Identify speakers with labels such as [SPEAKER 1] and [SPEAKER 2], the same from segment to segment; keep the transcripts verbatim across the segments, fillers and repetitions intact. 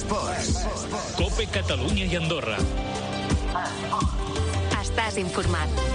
[SPEAKER 1] Esports.
[SPEAKER 2] COPE Catalunya i Andorra.
[SPEAKER 3] Estàs informat.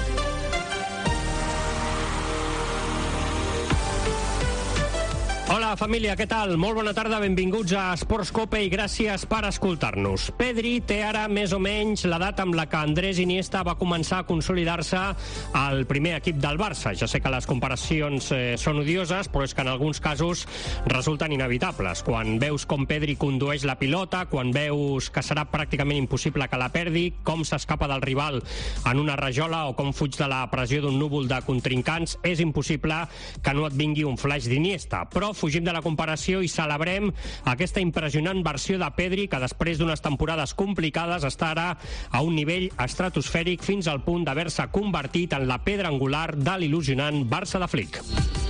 [SPEAKER 4] Hola família, què tal? Molt bona tarda, benvinguts a Esports COPE i gràcies per escoltar-nos. Pedri té ara més o menys l'edat amb la que Andrés Iniesta va començar a consolidar-se al primer equip del Barça. Ja sé que les comparacions eh, són odioses, però és que en alguns casos resulten inevitables. Quan veus com Pedri condueix la pilota, quan veus que serà pràcticament impossible que la perdi, com s'escapa del rival en una rajola o com fuig de la pressió d'un núvol de contrincants, és impossible que no et vingui un flash d'Iniesta. Però fugim de la comparació i celebrem aquesta impressionant versió de Pedri que després d'unes temporades complicades està ara a un nivell estratosfèric fins al punt d'haver-se convertit en la pedra angular de l'il·lusionant Barça de Flick.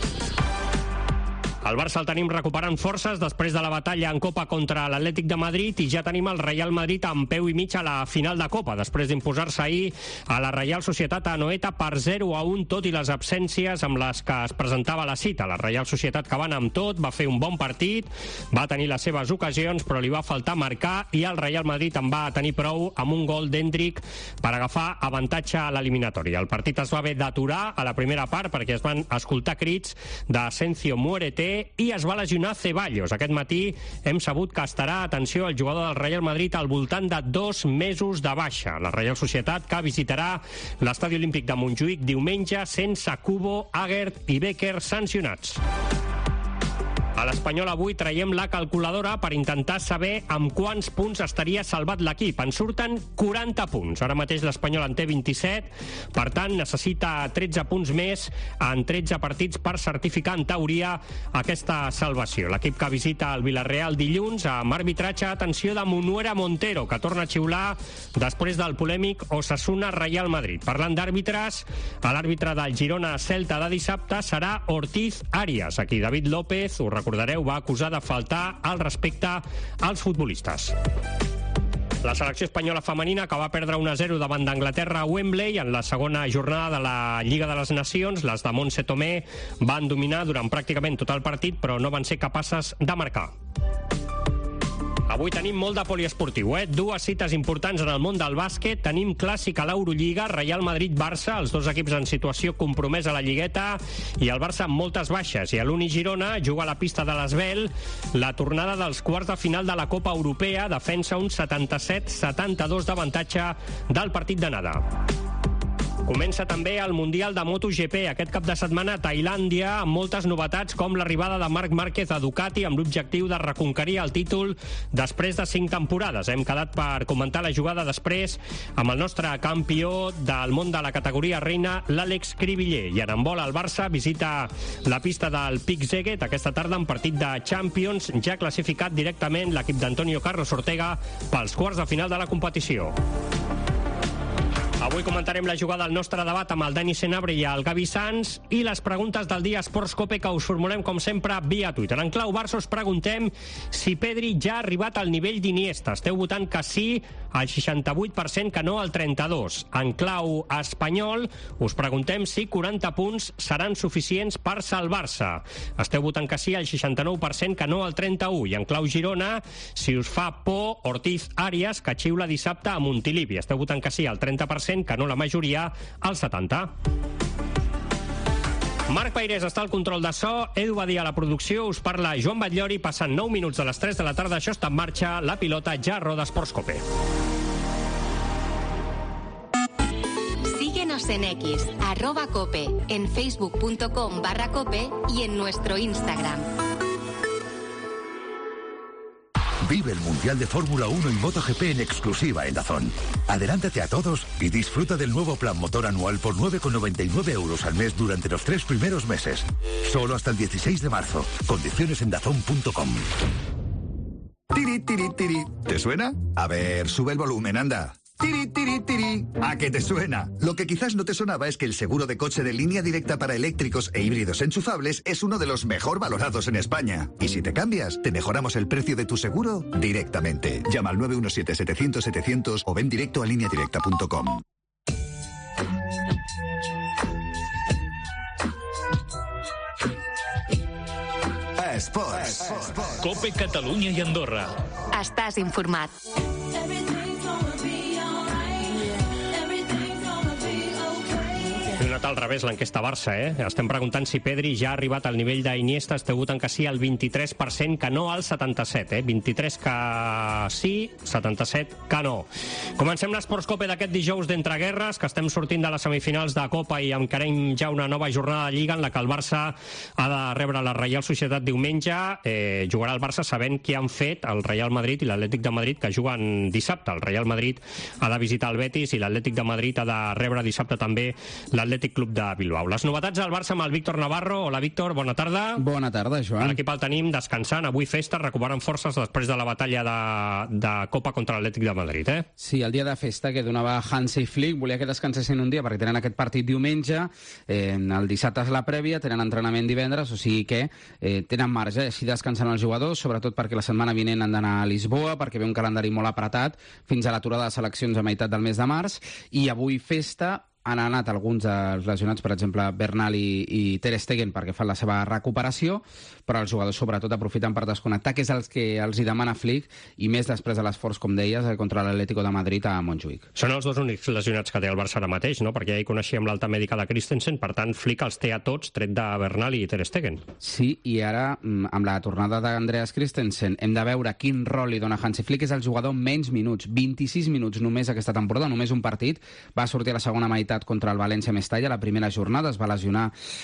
[SPEAKER 4] El Barça el tenim recuperant forces després de la batalla en Copa contra l'Atlètic de Madrid i ja tenim el Real Madrid amb peu i mig a la final de Copa, després d'imposar-se ahir a la Reial Societat a Anoeta per zero a un, tot i les absències amb les que es presentava la cita. La Reial Societat, que va anar amb tot, va fer un bon partit, va tenir les seves ocasions, però li va faltar marcar i el Real Madrid en va tenir prou amb un gol d'Endrick per agafar avantatge a l'eliminatòria. El partit es va haver d'aturar a la primera part perquè es van escoltar crits d'Asensio Muérete i es va lesionar Ceballos. Aquest matí hem sabut que estarà, atenció, el jugador del Real Madrid al voltant de dos mesos de baixa. La Reial Societat, que visitarà l'Estadi Olímpic de Montjuïc diumenge sense Kubo, Aguerd i Becker sancionats. A l'Espanyol avui traiem la calculadora per intentar saber amb quants punts estaria salvat l'equip. En surten quaranta punts. Ara mateix l'Espanyol en té vint-i-set, per tant necessita tretze punts més en tretze partits per certificar en teoria aquesta salvació. L'equip que visita el Villarreal dilluns amb arbitratge, atenció, de Munuera Montero, que torna a xiular després del polèmic Osasuna-Real Madrid. Parlant d'àrbitres, l'àrbitre del Girona-Celta de dissabte serà Ortiz Arias, aquí David López, ho recordareu, va acusar de faltar al respecte als futbolistes. La selecció espanyola femenina, que va perdre un a zero davant d'Anglaterra a Wembley en la segona jornada de la Lliga de les Nacions, les de Montse Tomé van dominar durant pràcticament tot el partit, però no van ser capaces de marcar. Avui tenim molt de poliesportiu, eh? Dues cites importants en el món del bàsquet. Tenim clàssic a l'Eurolliga, Real Madrid-Barça, els dos equips en situació compromesa a la Lligueta, i el Barça amb moltes baixes. I a l'Uni Girona juga a la pista de l'Esvel la tornada dels quarts de final de la Copa Europea, defensa un setanta-set setanta-dos d'avantatge del partit d'anada. Comença també el Mundial de MotoGP aquest cap de setmana a Tailàndia, amb moltes novetats com l'arribada de Marc Márquez a Ducati amb l'objectiu de reconquerir el títol després de cinc temporades. Hem quedat per comentar la jugada després amb el nostre campió del món de la categoria reina, l'Àlex Cribiller. I en handbol el Barça visita la pista del Pic Szeged aquesta tarda en partit de Champions, ja classificat directament l'equip d'Antonio Carlos Ortega pels quarts de final de la competició. Avui comentarem la jugada al nostre debat amb el Dani Senabre i el Gavi Sans i les preguntes del dia Esports COPE que us formulem, com sempre, via Twitter. En clau Barça us preguntem si Pedri ja ha arribat al nivell d'Iniesta. Esteu votant que sí al seixanta-vuit per cent, que no al trenta-dos. En clau espanyol us preguntem si quaranta punts seran suficients per salvar-se. Esteu votant que sí al seixanta-nou per cent, que no al trenta-u. I en clau Girona, si us fa por Ortiz Arias, que xiula dissabte a Montilivi. Esteu votant que sí al trenta per cent, que no la majoria, al setanta. Marc Peirés està al control de so, Edu Badia a la producció, us parla Joan Batllori, passant nou minuts de les tres de la tarda, això està en marxa, la pilota ja roda Esports COPE.
[SPEAKER 3] Síguenos en X, arroba cope, en facebook.com barra cope y en nuestro Instagram.
[SPEAKER 1] Vive el Mundial de Fórmula uno y MotoGP en exclusiva en DAZN. Adelántate a todos y disfruta del nuevo plan motor anual por nueve con noventa y nueve euros al mes durante los tres primeros meses. Solo hasta el dieciséis de marzo. Condiciones en dazn punto com.
[SPEAKER 5] Tiri, tiri, tiri. ¿Te suena? A ver, sube el volumen, anda. Tiri, tiri, tiri. ¿A qué te suena? Lo que quizás no te sonaba es que el seguro de coche de Línea Directa para eléctricos e híbridos enchufables es uno de los mejor valorados en España. Y si te cambias, te mejoramos el precio de tu seguro directamente. Llama al nueve uno siete, setecientos, setecientos o ven directo a línea directa punto com. Esports.
[SPEAKER 2] Cope Catalunya i Andorra.
[SPEAKER 3] Estàs informat.
[SPEAKER 4] He donat al revés l'enquesta Barça, eh? Estem preguntant si Pedri ja ha arribat al nivell d'Iniesta. Esteu votant que sí al vint-i-tres per cent, que no al setanta-set, eh? vint-i-tres que sí, setanta-set que no. Comencem l'Esports Cope d'aquest dijous d'entreguerres, que estem sortint de les semifinals de Copa i encarem ja una nova jornada de Lliga en la que el Barça ha de rebre la Reial Societat diumenge. Eh, jugarà el Barça sabent què han fet el Real Madrid i l'Atlètic de Madrid, que juguen dissabte. El Real Madrid ha de visitar el Betis i l'Atlètic de Madrid ha de rebre dissabte també l'Atlètic Club de Bilbao. Les novetats del Barça amb el Víctor Navarro. Hola, Víctor, bona tarda.
[SPEAKER 6] Bona tarda, Joan.
[SPEAKER 4] L'equip el tenim descansant, avui festa, recuperen forces després de la batalla de, de Copa contra l'Atlètic de Madrid, eh?
[SPEAKER 6] Sí, el dia de festa que donava Hansi Flick, volia que descansessin un dia perquè tenen aquest partit diumenge, eh, el dissabte és la prèvia, tenen entrenament divendres, o sigui que eh, tenen marge, així descansen els jugadors, sobretot perquè la setmana vinent han d'anar a Lisboa, perquè ve un calendari molt apretat fins a l'aturada de seleccions a meitat del mes de març, i avui festa. Han anat alguns dels lesionats, per exemple, Bernal i, i Ter Stegen, perquè fan la seva recuperació, però els jugadors sobretot aprofiten per desconnectar, que és el que els hi demana Flick, i més després de l'esforç, com deies, contra l'Atlético de Madrid a Montjuïc.
[SPEAKER 4] Són els dos únics lesionats que té el Barça ara mateix, no? Perquè ja hi coneixíem l'alta mèdica de Christensen, per tant, Flick els té a tots, tret de Bernal i Ter Stegen.
[SPEAKER 6] Sí, i ara, amb la tornada d'Andreas Christensen, hem de veure quin rol li dona Hansi Flick. És el jugador amb menys minuts, vint-i-sis minuts només aquesta temporada, només un partit. Va sortir a la segona meitat contra el València Mestalla, la primera jornada, es va lesionar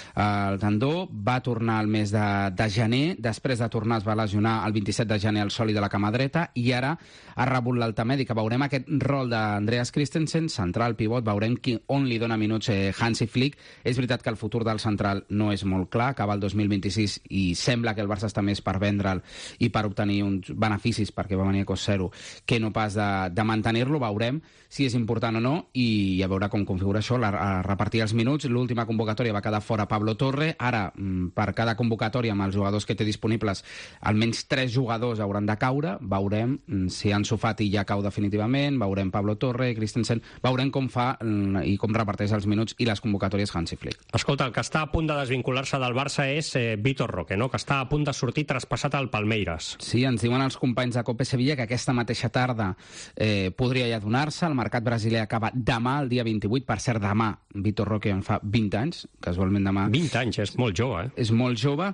[SPEAKER 6] el tendó, va tornar al mes de, de gener, després de tornar es va lesionar el vint-i-set de gener al sòlid de la cama dreta, i ara ha rebut l'alta mèdica. Veurem aquest rol d'Andreas Christensen, central, pivot, veurem qui, on li dona minuts eh, Hansi Flick. És veritat que el futur del central no és molt clar, acaba el dos mil vint-i-sis i sembla que el Barça està més per vendre'l i per obtenir uns beneficis, perquè va venir a cost zero, que no pas de, de mantenir-lo. Veurem si és important o no, i a veure com configura això, la, a repartir els minuts. L'última convocatòria va quedar fora Pablo Torre. Ara, per cada convocatòria amb els jugadors que té disponibles, almenys tres jugadors hauran de caure. Veurem si Ansu Fati ja cau definitivament, veurem Pablo Torre, Christensen, veurem com fa i com reparteix els minuts i les convocatòries Hansi Flick.
[SPEAKER 4] Escolta, el que està a punt de desvincular-se del Barça és eh, Vitor Roque, no? Que està a punt de sortir traspassat al Palmeiras.
[SPEAKER 6] Sí, ens diuen els companys de Cope Sevilla que aquesta mateixa tarda eh, podria ja donar-se. El mercat brasiler acaba demà, el dia vint-i-vuit. Per cert, demà Vitor Roque en fa vint anys, casualment demà.
[SPEAKER 4] vint anys, és molt jove, eh?
[SPEAKER 6] És molt jove,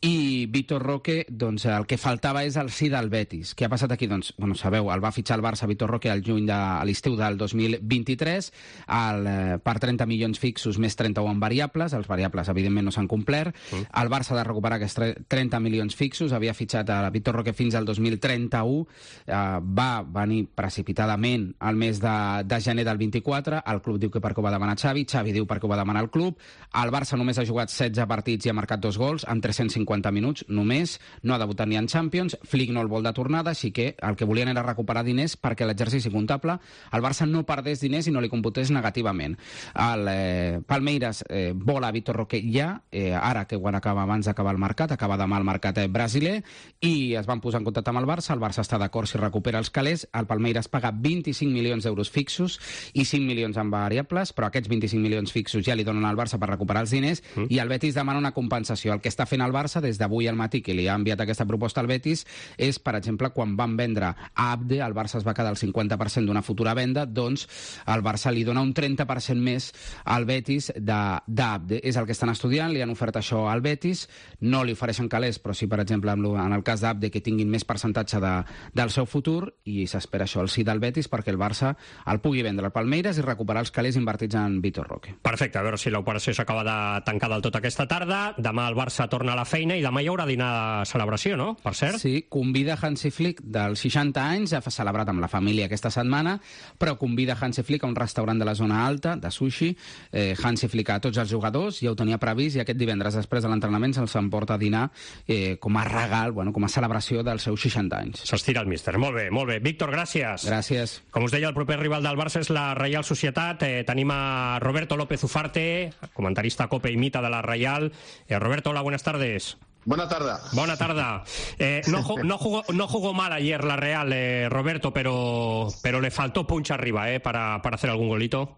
[SPEAKER 6] i Vitor Roque, doncs, el que faltava és el sí del Betis. Què ha passat aquí? Doncs, bueno, sabeu, el va fitxar el Barça Vitor Roque al juny de, a l'estiu del dos mil vint-i-tres, el, eh, per trenta milions fixos més trenta-u en variables. Els variables, evidentment, no s'han complert. Mm. El Barça ha de recuperar aquests trenta milions fixos. Havia fitxat a Vitor Roque fins al dos mil trenta-u. Eh, va venir precipitadament al mes de, de gener del vint-i-quatre. El club diu que perquè ho va demanar Xavi. Xavi diu perquè ho va demanar el club. El Barça només ha jugat setze partits i ha marcat dos gols en tres-cents cinquanta minuts només. No ha debutat ni en Champions. Flick no el vol de tornada, així que el que volien era recuperar diners perquè l'exercici comptable el Barça no perdés diners i no li computés negativament. El eh, Palmeiras eh, vol a Vitor Roque ja, eh, ara que quan acaba abans d'acabar el mercat, acaba demà el mercat eh, brasiler, i es van posar en contacte amb el Barça. El Barça està d'acord si recupera els calés. El Palmeiras paga vint-i-cinc milions d'euros fixos i cinc milions en variables, però aquests vint-i-cinc milions fixos ja li donen al Barça per recuperar els diners, mm. i el Betis demana una compensació. El que està fent el Barça des d'avui al matí, que li ha enviat aquesta proposta al Betis, és, per exemple, quan van vendre a Abde, el Barça es va quedar el cinquanta per cent d'una futura venda, doncs el Barça li dona un trenta per cent més al Betis d'Abde. És el que estan estudiant, li han ofert això al Betis, no li ofereixen calés, però sí, per exemple, en el cas d'Abde, que tinguin més percentatge de, del seu futur, i s'espera això, el sí del Betis, perquè el Barça el pugui vendre al Palmeiras i recuperar els calés invertits en Vitor Roque.
[SPEAKER 4] Perfecte, a veure si l'operació s'acaba de tancar del tot aquesta tarda. Demà el Barça torna a la feina i demà hi haurà dinar de celebració, no? Per cert.
[SPEAKER 6] Sí, convida Hansi Flick dels seixanta anys, ja fa celebrat amb la família aquesta setmana, però convida Hansi Flick a un restaurant de la zona alta, de sushi. Eh, Hansi Flick a tots els jugadors, ja ho tenia previst, i aquest divendres, després de l'entrenament, se'ls emporta a dinar eh, com a regal, bueno, com a celebració dels seus seixanta anys.
[SPEAKER 4] S'estira el míster. Molt bé, molt bé. Víctor, gràcies.
[SPEAKER 6] Gràcies.
[SPEAKER 4] Com us deia, el proper rival del Barça és la Reial Societat. Eh, tenim a Roberto López Ufarte, comentarista Cope y Mita de la Reial. Eh, Roberto, hola, buenas tardes.
[SPEAKER 7] Buena tarde.
[SPEAKER 4] Buena tarde. Eh, no, no, jugó, no jugó mal ayer la Real, eh, Roberto, pero, pero le faltó punch arriba eh, para, para hacer algún golito.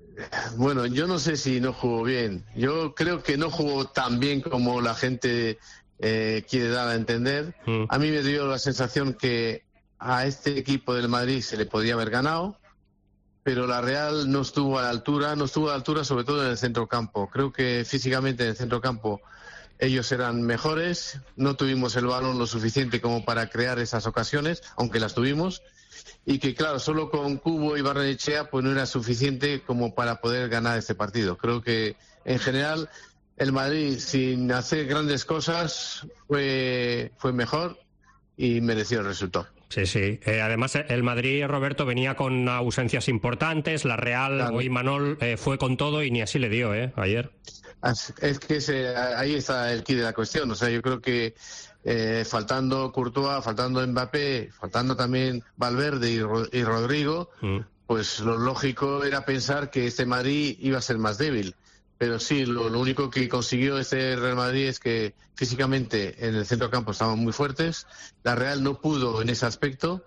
[SPEAKER 7] Bueno, yo no sé si no jugó bien. Yo creo que no jugó tan bien como la gente eh, quiere dar a entender. Mm. A mí me dio la sensación que a este equipo del Madrid se le podía haber ganado, pero la Real no estuvo a la altura, no estuvo a la altura sobre todo en el centrocampo. Creo que físicamente en el centrocampo ellos eran mejores, no tuvimos el balón lo suficiente como para crear esas ocasiones, aunque las tuvimos, y que claro, solo con Cubo y Barrenechea pues no era suficiente como para poder ganar este partido. Creo que en general el Madrid, sin hacer grandes cosas, fue, fue mejor y mereció el resultado.
[SPEAKER 4] Sí, sí. Eh, además, el Madrid, Roberto, venía con ausencias importantes. La Real, claro. Hoy Manol eh, fue con todo y ni así le dio, ¿eh? Ayer.
[SPEAKER 7] Es que ese, ahí está el quid de la cuestión. O sea, yo creo que eh, faltando Courtois, faltando Mbappé, faltando también Valverde y, Ro- y Rodrigo, mm. pues lo lógico era pensar que este Madrid iba a ser más débil. Pero sí, lo, lo único que consiguió este Real Madrid es que físicamente en el centrocampo estaban muy fuertes. La Real no pudo en ese aspecto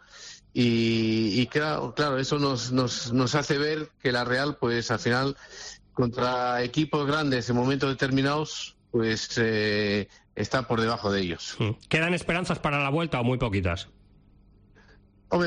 [SPEAKER 7] y, y claro, claro, eso nos, nos, nos hace ver que la Real, pues al final, contra equipos grandes en momentos determinados, pues eh, está por debajo de ellos.
[SPEAKER 4] ¿Quedan esperanzas para la vuelta o muy poquitas?
[SPEAKER 7] Hombre,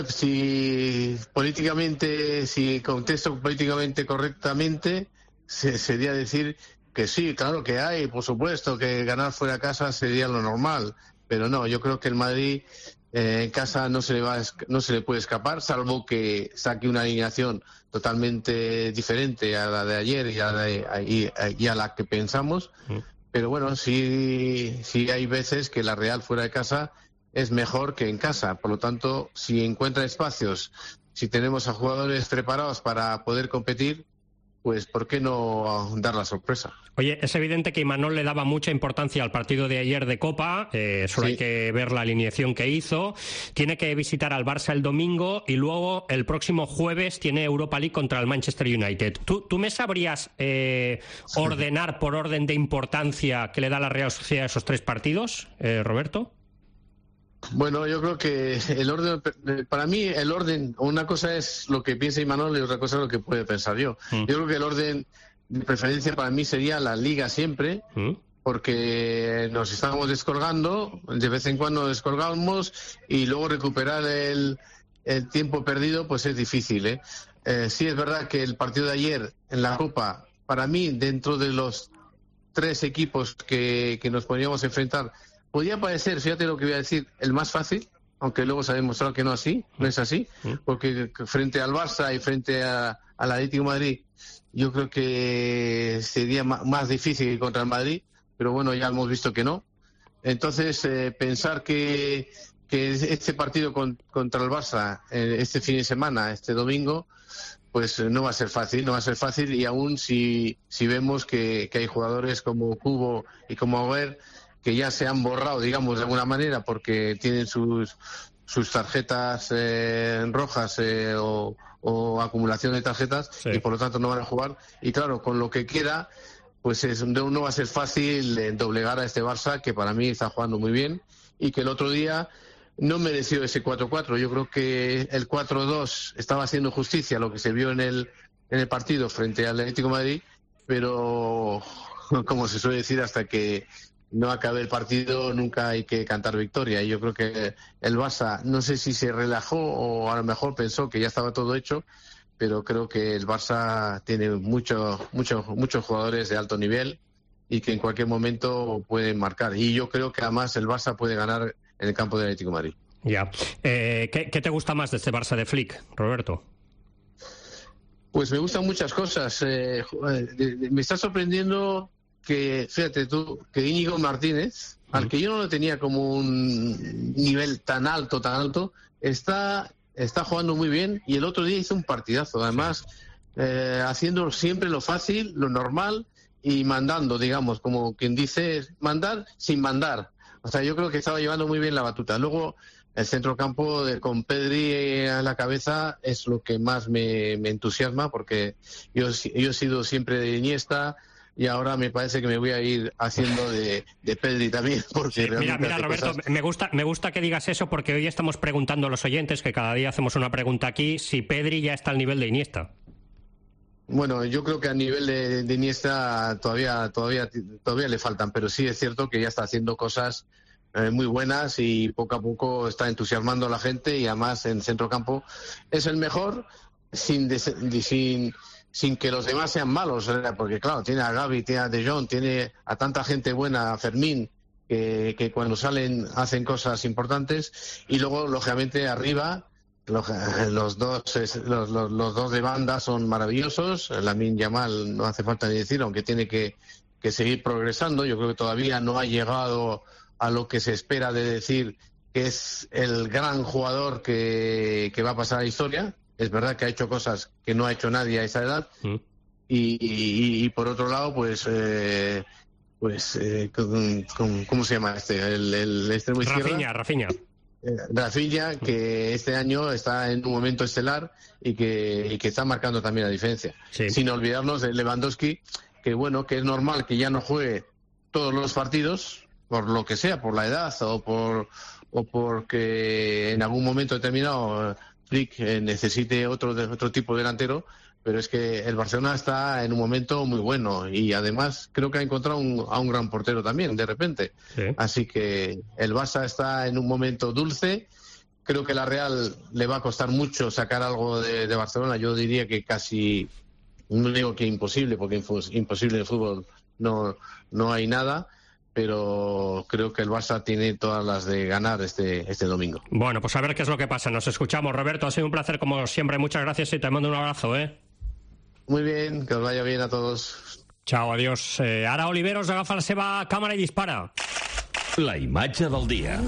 [SPEAKER 7] si políticamente, si contesto políticamente correctamente, se, sería decir que sí, claro que hay, por supuesto, que ganar fuera de casa sería lo normal, pero no, yo creo que el Madrid eh, en casa no se le va, no se le puede escapar, salvo que saque una alineación totalmente diferente a la de ayer y a la, y, y a la que pensamos, mm. pero bueno, sí, sí hay veces que la Real fuera de casa es mejor que en casa, por lo tanto, si encuentra espacios, si tenemos a jugadores preparados para poder competir, pues ¿por qué no dar la sorpresa?
[SPEAKER 4] Oye, es evidente que Imanol le daba mucha importancia al partido de ayer de Copa, eh, solo sí. hay que ver la alineación que hizo. Tiene que visitar al Barça el domingo y luego el próximo jueves tiene Europa League contra el Manchester United. ¿Tú, tú me sabrías eh, ordenar por orden de importancia que le da la Real Sociedad a esos tres partidos, eh, Roberto?
[SPEAKER 7] Bueno, yo creo que el orden, para mí el orden, una cosa es lo que piensa Imanol y otra cosa es lo que puede pensar yo. Mm. Yo creo que el orden de preferencia para mí sería la Liga siempre, mm. porque nos estamos descolgando, de vez en cuando descolgamos y luego recuperar el, el tiempo perdido pues es difícil, ¿eh? Eh, sí es verdad que el partido de ayer en la Copa, para mí, dentro de los tres equipos que, que nos podríamos enfrentar, podría parecer, fíjate lo que voy a decir, el más fácil, aunque luego se ha demostrado que no así, no es así, porque frente al Barça y frente a, al Atlético de Madrid, yo creo que sería más difícil que contra el Madrid, pero bueno, ya hemos visto que no. Entonces, eh, pensar que, que este partido con, contra el Barça, eh, este fin de semana, este domingo, pues no va a ser fácil, no va a ser fácil, y aún si, si vemos que, que hay jugadores como Cubo y como Aguer, que ya se han borrado, digamos, de alguna manera, porque tienen sus sus tarjetas eh, rojas eh, o, o acumulación de tarjetas, sí. y por lo tanto no van a jugar. Y claro, con lo que queda, pues es, no va a ser fácil eh, doblegar a este Barça, que para mí está jugando muy bien, y que el otro día no mereció ese cuatro cuatro. Yo creo que el cuatro dos estaba haciendo justicia a lo que se vio en el, en el partido frente al Atlético de Madrid, pero, como se suele decir, hasta que no acabe el partido nunca hay que cantar victoria, y yo creo que el Barça, no sé si se relajó o a lo mejor pensó que ya estaba todo hecho, pero creo que el Barça tiene muchos muchos muchos jugadores de alto nivel y que en cualquier momento pueden marcar, y yo creo que además el Barça puede ganar en el campo del Atlético de Madrid.
[SPEAKER 4] Ya. Eh, ¿qué, ¿Qué te gusta más de este Barça de Flick, Roberto?
[SPEAKER 7] Pues me gustan muchas cosas. Eh, me está sorprendiendo que, fíjate tú, que Íñigo Martínez, uh-huh. al que yo no lo tenía como un nivel tan alto, tan alto, está, está jugando muy bien, y el otro día hizo un partidazo, además, sí. eh, haciendo siempre lo fácil, lo normal, y mandando, digamos, como quien dice, mandar sin mandar. O sea, yo creo que estaba llevando muy bien la batuta. Luego, el centrocampo de, con Pedri a la cabeza es lo que más me, me entusiasma, porque yo, yo he sido siempre de Iniesta, y ahora me parece que me voy a ir haciendo de, de Pedri también, porque
[SPEAKER 4] sí, mira, mira, Roberto, cosas... me gusta me gusta que digas eso, porque hoy estamos preguntando a los oyentes, que cada día hacemos una pregunta aquí, si Pedri ya está al nivel de Iniesta.
[SPEAKER 7] Bueno, yo creo que a nivel de, de Iniesta todavía, todavía, todavía le faltan, pero sí es cierto que ya está haciendo cosas eh, muy buenas y poco a poco está entusiasmando a la gente, y además en centrocampo es el mejor sin, des, sin, sin que los demás sean malos, ¿eh? Porque claro, tiene a Gavi, tiene a De Jong, tiene a tanta gente buena, a Fermín, que, que cuando salen hacen cosas importantes, y luego lógicamente arriba Los, los dos los, los, los dos de banda son maravillosos. Lamine Yamal no hace falta ni decir, aunque tiene que, que seguir progresando. Yo creo que todavía no ha llegado a lo que se espera de decir que es el gran jugador que, que va a pasar a la historia. Es verdad que ha hecho cosas que no ha hecho nadie a esa edad. Mm. Y, y, y por otro lado, pues eh, pues eh, con, con, ¿cómo se llama este? El, el extremo izquierdo.
[SPEAKER 4] Rafinha, Rafinha.
[SPEAKER 7] Rafinha, que este año está en un momento estelar y que, y que está marcando también la diferencia. Sí. Sin olvidarnos de Lewandowski, que bueno, que es normal que ya no juegue todos los partidos, por lo que sea, por la edad o por o porque en algún momento determinado Flick necesite otro, otro tipo de delantero, pero es que el Barcelona está en un momento muy bueno y además creo que ha encontrado un, a un gran portero también, de repente. Sí. Así que el Barça está en un momento dulce. Creo que la Real le va a costar mucho sacar algo de, de Barcelona. Yo diría que casi, no digo que imposible, porque imposible en el fútbol no, no hay nada, pero creo que el Barça tiene todas las de ganar este, este domingo.
[SPEAKER 4] Bueno, pues a ver qué es lo que pasa. Nos escuchamos, Roberto. Ha sido un placer como siempre. Muchas gracias y te mando un abrazo, ¿eh?
[SPEAKER 7] Muy bien, que os vaya bien a todos.
[SPEAKER 4] Chao, adiós. Eh, ara Oliveros agafa la seva càmera i dispara.
[SPEAKER 2] La imatge del dia.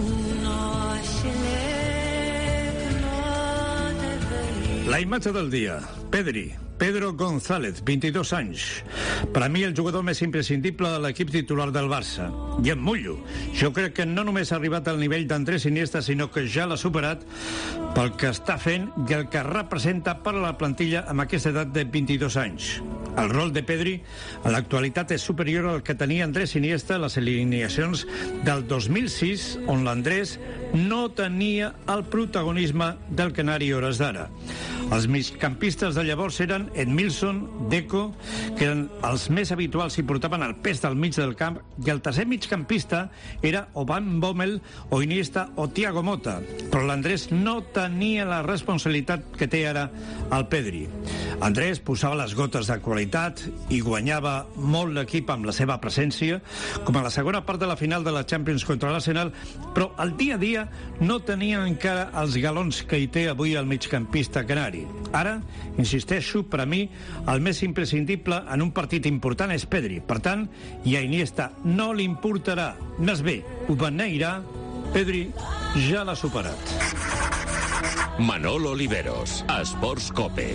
[SPEAKER 8] La imatge del dia. Pedri. Pedro González, vint-i-dos anys. Per a mi el jugador més imprescindible de l'equip titular del Barça. I em mullo. Jo crec que no només ha arribat al nivell d'Andrés Iniesta, sinó que ja l'ha superat pel que està fent i el que representa per a la plantilla amb aquesta edat de vint-i-dos anys. El rol de Pedri a l'actualitat és superior al que tenia Andrés Iniesta a les alineacions del dos mil sis, on l'Andrés no tenia el protagonisme del canari hores d'ara. Els migcampistes de llavors eren Edmilson, Deco, que eren els més habituals i portaven el pes del mig del camp, i el tercer migcampista era o Van Bommel, o Iniesta, o Thiago Motta. Però l'Andrés no tenia la responsabilitat que té ara el Pedri. Andrés posava les gotes de qualitat i guanyava molt l'equip amb la seva presència, com a la segona part de la final de la Champions contra l'Arsenal, però al dia a dia no tenia encara els galons que hi té avui el migcampista canari. Ara, insisteixo, per a mi, el més imprescindible en un partit important és Pedri. Per tant, i a Iniesta no li importarà. Més bé, ho beneirà, Pedri ja l'ha superat.
[SPEAKER 2] Manolo Oliveros, Esports Cope.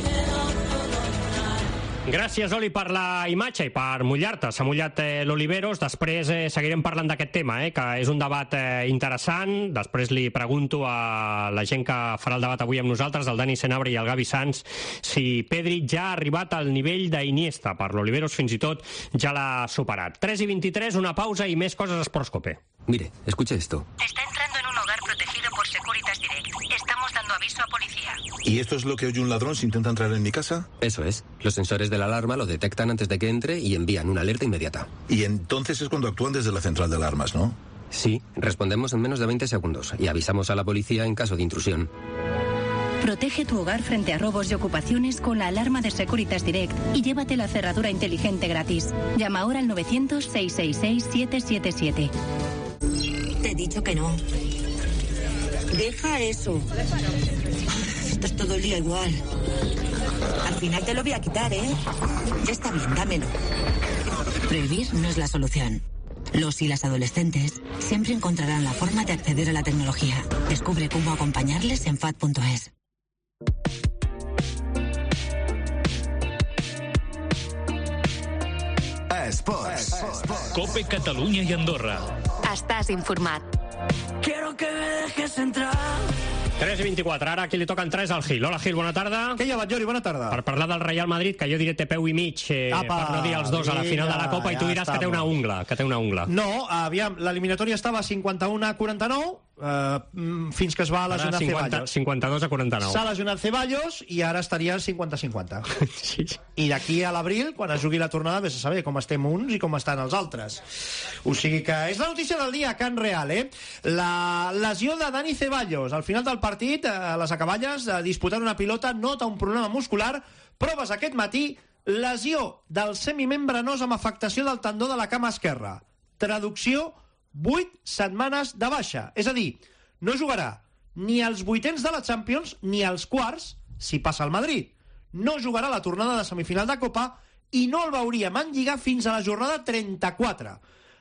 [SPEAKER 4] Gràcies, Oli, per la imatge i per mullar-te. S'ha mullat eh, l'Oliveros. Després eh, seguirem parlant d'aquest tema, eh, que és un debat eh, interessant. Després li pregunto a la gent que farà el debat avui amb nosaltres, el Dani Senabre i el Gavi Sanz, si Pedri ja ha arribat al nivell d'Iniesta. Per l'Oliveros, fins i tot, ja l'ha superat. tres i vint-i-tres, una pausa i més coses a Esports Cope.
[SPEAKER 9] Mire, escuche esto.
[SPEAKER 10] Está entrando en un hogar protegido por Securitas Direct. Estamos dando aviso a policía.
[SPEAKER 11] ¿Y esto es lo que oye un ladrón si intenta entrar en mi casa?
[SPEAKER 9] Eso es. Los sensores de la alarma lo detectan antes de que entre y envían una alerta inmediata.
[SPEAKER 11] Y entonces es cuando actúan desde la central de alarmas, ¿no?
[SPEAKER 9] Sí, respondemos en menos de veinte segundos y avisamos a la policía en caso de intrusión.
[SPEAKER 10] Protege tu hogar frente a robos y ocupaciones con la alarma de Securitas Direct y llévate la cerradura inteligente gratis. Llama ahora al novecientos, seiscientos sesenta y seis, siete siete siete.
[SPEAKER 12] Te he dicho que no. Deja eso. Esto es todo el día igual. Al final te lo voy a quitar, ¿eh? Ya está bien, dámelo. Prohibir no es la solución. Los y las adolescentes siempre encontrarán la forma de acceder a la tecnología. Descubre cómo acompañarles en fat punto es.
[SPEAKER 2] Esports. Cope Catalunya i Andorra.
[SPEAKER 3] Estàs informat.
[SPEAKER 13] Quiero que me dejes entrar.
[SPEAKER 4] tres i vint-i-quatre, ara aquí li toca entrar és el Gil. Hola, Gil, bona tarda.
[SPEAKER 14] Què hi ha, Batllori? Bona tarda.
[SPEAKER 4] Per parlar del Real Madrid, que jo diré té peu i mig, eh, Apa, per no dir els dos a la final de la Copa, ja, i tu diràs ja que té una ungla, que té una ungla.
[SPEAKER 14] No, aviam, l'eliminatòria estava a cinquanta-u a quaranta-nou, Uh, fins que es va lesionar Ceballos.
[SPEAKER 4] cinquanta-dos a quaranta-nou.
[SPEAKER 14] S'ha lesionat Ceballos i ara estaria al cinquanta cinquanta.
[SPEAKER 4] Sí.
[SPEAKER 14] I d'aquí a l'abril, quan es jugui la tornada, vés a saber com estem uns i com estan els altres. O sigui que és la notícia del dia a Can Real, eh? La lesió de Dani Ceballos. Al final del partit, a les acaballes, disputant una pilota, nota un problema muscular, proves aquest matí, lesió del semimembranós amb afectació del tendó de la cama esquerra. Traducció: vuit setmanes de baixa. És a dir, no jugarà ni als vuitens de la Champions ni als quarts, si passa al Madrid. No jugarà la tornada de semifinal de Copa i no el veuríem en Lliga fins a la jornada trenta-quatre.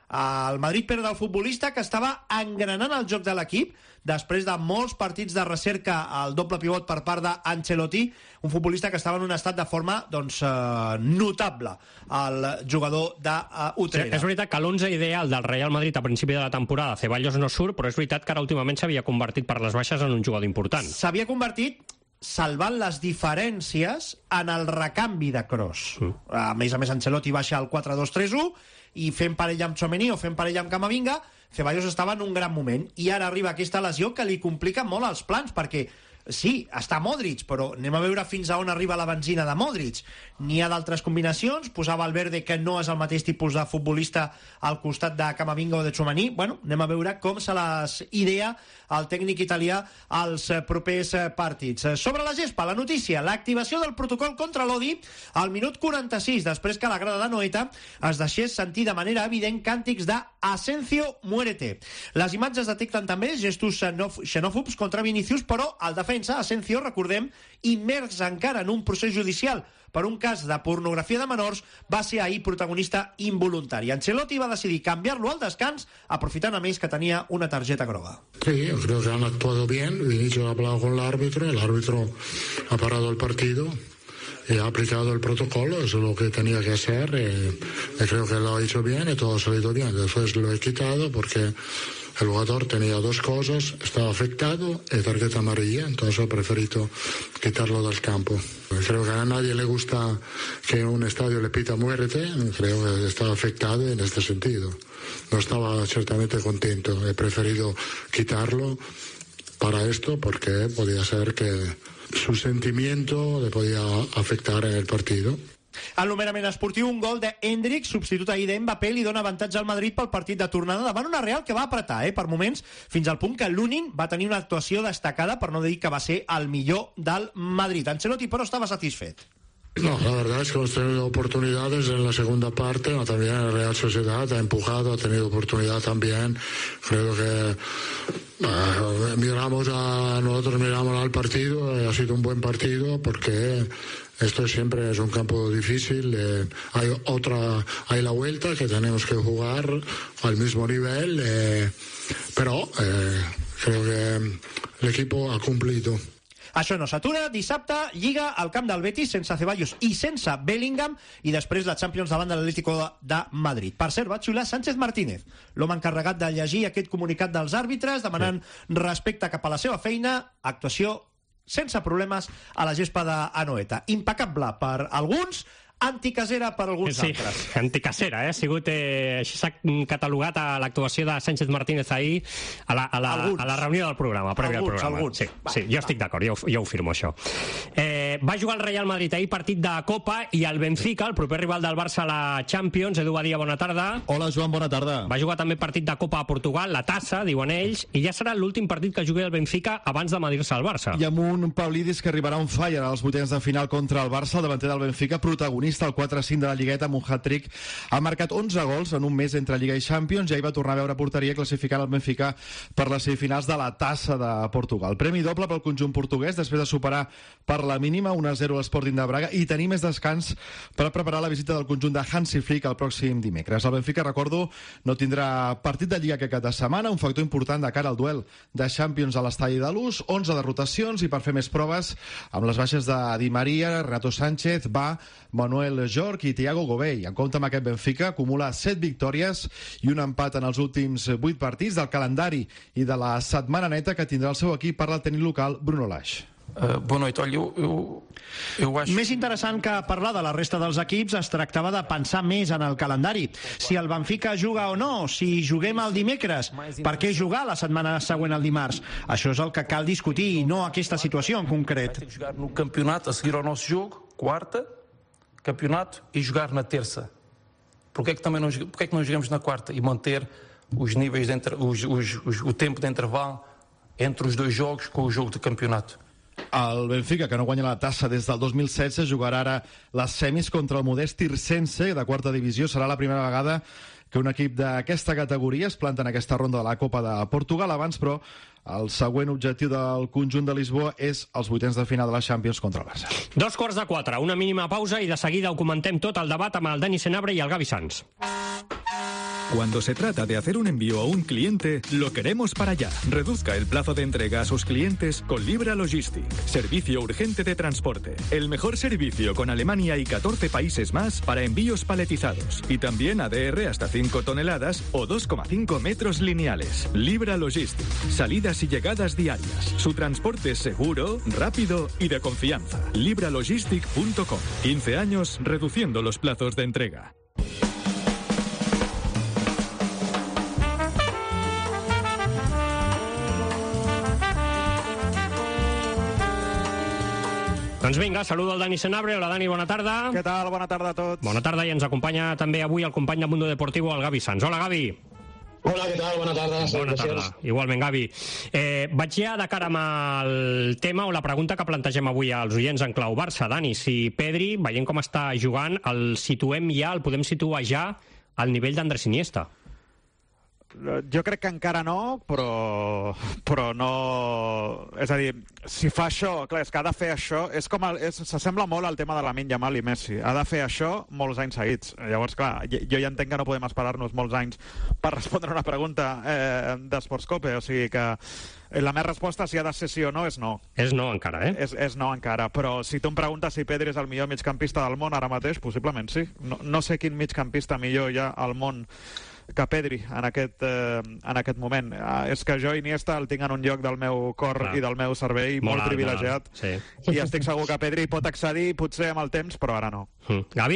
[SPEAKER 14] El Madrid perd el futbolista que estava engranant el joc de l'equip després de molts partits de recerca al doble pivot per part d'Ancelotti, un futbolista que estava en un estat de forma doncs, eh, notable, el jugador d'Utrera.
[SPEAKER 4] Sí, és veritat que l'onze ideal del Real Madrid a principi de la temporada, Ceballos no surt, però és veritat que ara últimament s'havia convertit per les baixes en un jugador important.
[SPEAKER 14] S'havia convertit salvant les diferències en el recanvi de Kroos. Mm. A més a més, Ancelotti baixa al quatre dos tres u i fent parella amb Tchouaméni o fent parella amb Camavinga, Ceballos estava en un gran moment i ara arriba aquesta lesió que li complica molt els plans, perquè sí, està Modric, però anem a veure fins a on arriba la benzina de Modric. N'hi ha d'altres combinacions, posava Valverde, que no és el mateix tipus de futbolista al costat de Camavinga o de Tchouaméni. Bueno, anem a veure com se les idea el tècnic italià als propers partits. Sobre la gespa, la notícia, l'activació del protocol contra l'odi al minut quaranta-sis, després que la grada de Noeta es deixés sentir de manera evident càntics de Asensio, muérete. Les imatges detecten també gestos xenòfobs contra Vinicius, però el defensa Asensio, recordem, immers encara en un procés judicial per un cas de pornografia de menors, va ser ahir protagonista involuntari. Ancelotti va decidir canviar-lo al descans, aprofitant a més que tenia una targeta groga.
[SPEAKER 15] Sí, yo creo que han actuado bien. Vinicius ha hablado con el árbitro, el árbitro ha parado el partido y ha aplicado el protocolo, eso es lo que tenía que hacer. Eh, creo que lo ha hecho bien y todo ha salido bien. Después lo he quitado porque el jugador tenía dos cosas, estaba afectado y tarjeta amarilla, entonces he preferido quitarlo del campo. Creo que a nadie le gusta que un estadio le pita muerte, creo que estaba afectado en este sentido. No estaba ciertamente contento, he preferido quitarlo para esto porque podía ser que su sentimiento le podía afectar en el partido.
[SPEAKER 14] En l'homerament esportiu, un gol d'Hendrick, substitut ahir d'Mbappé, li dona avantatge al Madrid pel partit de tornada davant una Real que va apretar, eh, per moments, fins al punt que l'Unin va tenir una actuació destacada, per no dir que va ser el millor del Madrid. Ancelotti, però, estava satisfet.
[SPEAKER 15] No, la verdad es que hemos tenido oportunidades en la segunda parte, ¿no? También la Real Sociedad ha empujado, ha tenido oportunidad también. Creo que uh, miramos a nosotros miramos al partido, eh, ha sido un buen partido porque esto siempre es un campo difícil. Eh, hay otra, hay la vuelta que tenemos que jugar al mismo nivel, eh, pero eh, creo que el equipo ha cumplido.
[SPEAKER 14] Això no s'atura. Dissabte, Lliga al camp del Betis, sense Ceballos i sense Bellingham, i després la Champions davant de l'Atlético de Madrid. Per cert, va xiular Sánchez Martínez, l'home encarregat de llegir aquest comunicat dels àrbitres, demanant sí. respecte cap a la seva feina, actuació sense problemes a la gespa d'Anoeta. Impecable per alguns, anticasera per alguns
[SPEAKER 4] sí,
[SPEAKER 14] altres.
[SPEAKER 4] Anticasera, eh? Ha sigut, eh, així s'ha catalogat a l'actuació de Sánchez Martínez ahir a la, a la, a la reunió del programa, prèvia al programa.
[SPEAKER 14] Alguns.
[SPEAKER 4] Sí, sí, jo estic d'acord, jo, jo ho firmo, això. Eh, va jugar el Real Madrid ahir partit de Copa i el Benfica, el proper rival del Barça a la Champions. Edu Badia, bona tarda.
[SPEAKER 16] Hola, Joan, bona tarda.
[SPEAKER 4] Va jugar també partit de Copa a Portugal, la Tassa, diuen ells, i ja serà l'últim partit que jugui el Benfica abans de medir-se al Barça.
[SPEAKER 16] I amb un Pavlidis que arribarà on fire als vuitens de final contra el Barça, el davanter del Benfica, protagonista el quatre a cinc de la Lligueta amb un hat-trick. Ha marcat onze gols en un mes entre Lliga i Champions, ja hi va tornar a veure porteria classificant el Benfica per les semifinals de la Tassa de Portugal. Premi doble pel conjunt portuguès després de superar per la mínima un a zero l'Sporting de Braga i tenir més descans per preparar la visita del conjunt de Hansi Flick el pròxim dimecres. El Benfica, recordo, no tindrà partit de Lliga aquest cap de setmana, un factor important de cara al duel de Champions a l'estadi de Luz, onze de rotacions, i per fer més proves amb les baixes de Di Maria, Renato Sánchez, va Manuel Jorg i Thiago Gobey. En compte amb aquest Benfica, acumula set victòries i un empat en els últims vuit partits del calendari i de la setmana neta que tindrà el seu equip per al tenir local Bruno Lage.
[SPEAKER 17] Uh, boa noite. Olha, eu, eu, eu acho...
[SPEAKER 14] Més interessant que parlar de la resta dels equips, es tractava de pensar més en el calendari. Si el Benfica juga o no, si juguem el dimecres, per què jugar la setmana següent al dimarts? Això és el que cal discutir i no aquesta situació en concret.
[SPEAKER 17] Tem que jogar no campeonato, a seguir ao nosso jogo, quarta, campeonato, e jogar na terça. Por que é que também não, por que é que não jogamos na quarta e manter os níveis de entre, os, os, os, o tempo de intervalo entre os dois jogos com o jogo de campeonato?
[SPEAKER 16] El Benfica, que no guanya la tassa des del dos mil setze, jugarà ara les semis contra el modest Tirsense, de quarta divisió. Serà la primera vegada que un equip d'aquesta categoria es planta en aquesta ronda de la Copa de Portugal. Abans, però, el següent objectiu del conjunt de Lisboa és els vuitens de final de la Champions contra el Barça.
[SPEAKER 4] Dos quarts de quatre, una mínima pausa i de seguida ho comentem tot el debat amb el Dani Senabre i el Gavi Sanz.
[SPEAKER 18] Cuando se trata de hacer un envío a un cliente, lo queremos para allá. Reduzca el plazo de entrega a sus clientes con Libra Logistic. Servicio urgente de transporte. El mejor servicio con Alemania y catorce países más para envíos paletizados. Y también A D R hasta cinco toneladas o dos coma cinco metros lineales. Libra Logistic. Salidas y llegadas diarias. Su transporte es seguro, rápido y de confianza. libra logistic punto com. quince años reduciendo los plazos de entrega.
[SPEAKER 4] Doncs vinga, saludo al Dani Senabre. Hola, Dani, bona tarda.
[SPEAKER 19] Què tal? Bona tarda a tots.
[SPEAKER 4] Bona tarda, i ens acompanya també avui el company de Mundo Deportivo, el Gavi Sanz. Hola, Gavi.
[SPEAKER 20] Hola, què tal? Bona tarda.
[SPEAKER 4] Bona tarda. Igualment, Gavi. Eh, vaig ja de cara amb el tema o la pregunta que plantegem avui als oients en clau Barça. Dani, si Pedri, veient com està jugant, el situem ja, el podem situar ja al nivell d'Andrés Iniesta?
[SPEAKER 19] Jo crec que encara no, però, però no... És a dir, si fa això... Clar, és que ha de fer això... És com el, és, s'assembla molt al tema de Lamine Yamal i Messi. Ha de fer això molts anys seguits. Llavors, clar, jo ja entenc que no podem esperar-nos molts anys per respondre una pregunta eh, d'Esportscope. O sigui que la meva resposta, si ha de ser sí o no, és no.
[SPEAKER 4] És no encara, eh?
[SPEAKER 19] És, és no encara. Però si tu em preguntes si Pedri és el millor migcampista del món ara mateix, possiblement sí. No, no sé quin migcampista millor hi ha al món que Pedri en aquest, eh, en aquest moment. Ah, és que jo Iniesta el tinc en un lloc del meu cor Clar. i del meu cervell molt, molt privilegiat. Sí. I estic segur que Pedri pot accedir potser amb el temps, però ara no.
[SPEAKER 4] Mm. Gavi?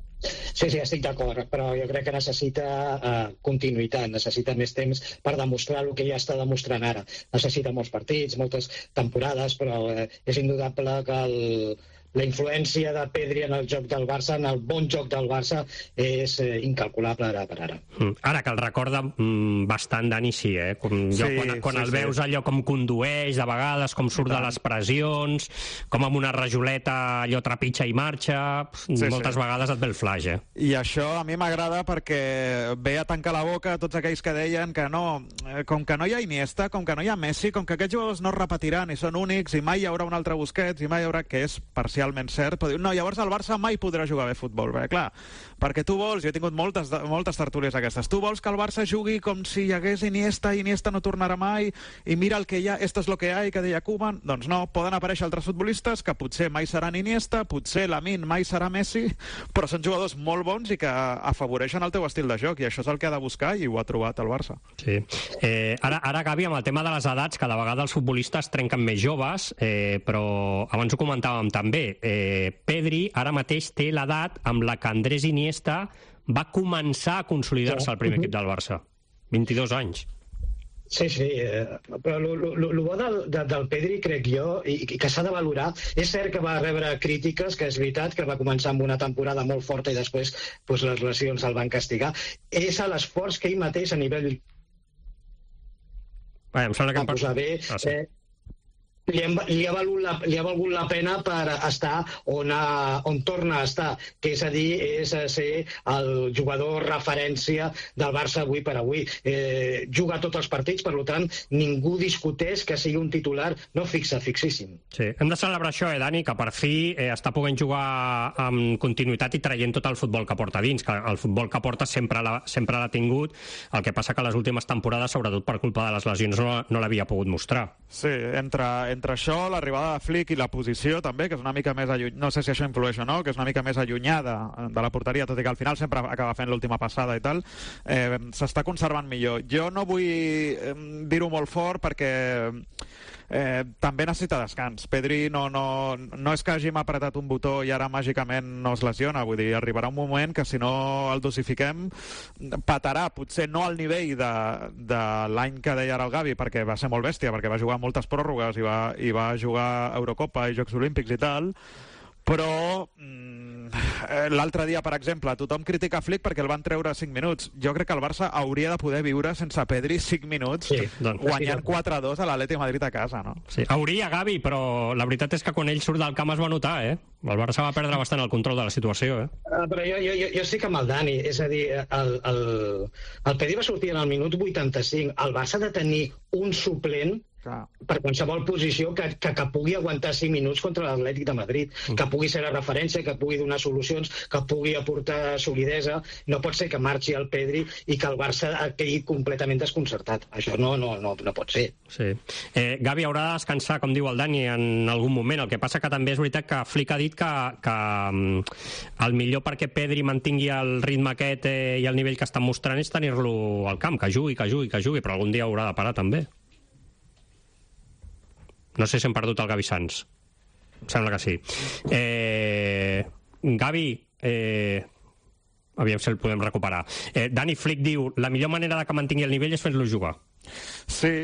[SPEAKER 20] Sí, sí, estic d'acord, però jo crec que necessita uh, continuïtat, necessita més temps per demostrar el que ja està demostrant ara. Necessita molts partits, moltes temporades, però uh, és indudable que el, la influència de Pedri en el joc del Barça, en el bon joc del Barça, és eh, incalculable ara per ara.
[SPEAKER 4] Mm. Ara, que el recorda mm, bastant, Dani, sí, eh? Com jo, sí, quan quan sí, el veus sí. allò com condueix, de vegades, com surt de les pressions, com amb una rajoleta allò trepitja i marxa, sí, moltes sí. vegades et ve el flash, eh?
[SPEAKER 19] I això a mi m'agrada perquè ve a tancar la boca a tots aquells que deien que no, com que no hi ha Iniesta, com que no hi ha Messi, com que aquests jugadors no es repetiran i són únics i mai hi haurà un altre Busquets i mai hi haurà, que és parcialment cert, però diu, no, llavors el Barça mai podrà jugar bé a futbol, perquè clar, perquè tu vols, jo he tingut moltes, moltes tertúlies aquestes, tu vols que el Barça jugui com si hi hagués Iniesta, Iniesta no tornarà mai, i mira el que hi ha, esto es lo que hay, que deia Koeman, doncs no, poden aparèixer altres futbolistes que potser mai seran Iniesta, potser Lamine mai serà Messi, però són jugadors molt bons i que afavoreixen el teu estil de joc, i això és el que ha de buscar, i ho ha trobat el Barça.
[SPEAKER 4] Sí. Eh, ara, ara, Gavi, amb el tema de les edats, cada vegada els futbolistes trenquen més joves, eh, però abans ho comentàvem també, Eh, Pedri ara mateix té l'edat amb la que Andrés Iniesta va començar a consolidar-se al primer equip del Barça. vint-i-dos anys.
[SPEAKER 20] Sí, sí, eh, però el bo del, del Pedri, crec jo, i, i que s'ha de valorar, és cert que va rebre crítiques, que és veritat, que va començar amb una temporada molt forta i després pues, les lesions el van castigar. És a l'esforç que ell mateix a nivell...
[SPEAKER 4] Vaja, em sembla que...
[SPEAKER 20] Va posar bé... Ah, sí. eh, Li ha, li, ha la, li ha valgut la pena per estar on, ha, on torna a estar, que és a dir, és a ser el jugador referència del Barça avui per avui. Eh, juga tots els partits, per tant, ningú discuteix que sigui un titular no fixa, fixíssim.
[SPEAKER 4] Sí, hem de celebrar això, eh, Dani, que per fi eh, està podent jugar amb continuïtat i traient tot el futbol que porta dins, que el futbol que porta sempre l'ha sempre l'ha tingut, el que passa que les últimes temporades, sobretot per culpa de les lesions, no, no l'havia pogut mostrar.
[SPEAKER 19] Sí, entre... entre això, l'arribada de Flick i la posició també, que és una mica més allunyada, no sé si això influeix o no, que és una mica més allunyada de la porteria, tot i que al final sempre acaba fent l'última passada i tal, eh, s'està conservant millor. Jo no vull eh, dir-ho molt fort perquè eh, també necessita descans. Pedri no, no, no és que hàgim apretat un botó i ara màgicament no es lesiona, vull dir, arribarà un moment que si no el dosifiquem patarà, potser no al nivell de, de l'any que deia ara el Gavi, perquè va ser molt bèstia, perquè va jugar moltes pròrrogues i va, i va jugar Eurocopa i Jocs Olímpics i tal, però mm, l'altre dia, per exemple, tothom critica Flick perquè el van treure cinc minuts. Jo crec que el Barça hauria de poder viure sense Pedri cinc minuts, sí, doncs, guanyant quatre a dos a l'Atlètic de Madrid a casa, no?
[SPEAKER 4] Sí, hauria, Gavi, però la veritat és que quan ell surt del camp es va notar, eh? El Barça va perdre bastant el control de la situació, eh?
[SPEAKER 20] Uh, però jo, jo, jo estic amb el Dani, és a dir, el, el, el Pedri va sortir en el minut vuitanta-cinc, el Barça ha de tenir un suplent per qualsevol posició que, que, que pugui aguantar cinc minuts contra l'Atlètic de Madrid, mm. que pugui ser la referència, que pugui donar solucions, que pugui aportar solidesa. No pot ser que marxi el Pedri i que el Barça quedi completament desconcertat. Això no, no, no, no pot ser.
[SPEAKER 4] Sí. Eh, Gavi haurà de descansar, com diu el Dani, en algun moment. El que passa que també és veritat que Flick ha dit que, que el millor perquè Pedri mantingui el ritme aquest eh, i el nivell que estan mostrant és tenir-lo al camp, que jugui, que jugui, que jugui, però algun dia haurà de parar també. No sé si hem perdut el Gavi Sans. Em sembla que sí. Eh, Gavi, eh, aviam si el podem recuperar. Eh, Dani Flick diu, la millor manera de que mantingui el nivell és fent-lo jugar.
[SPEAKER 19] Sí,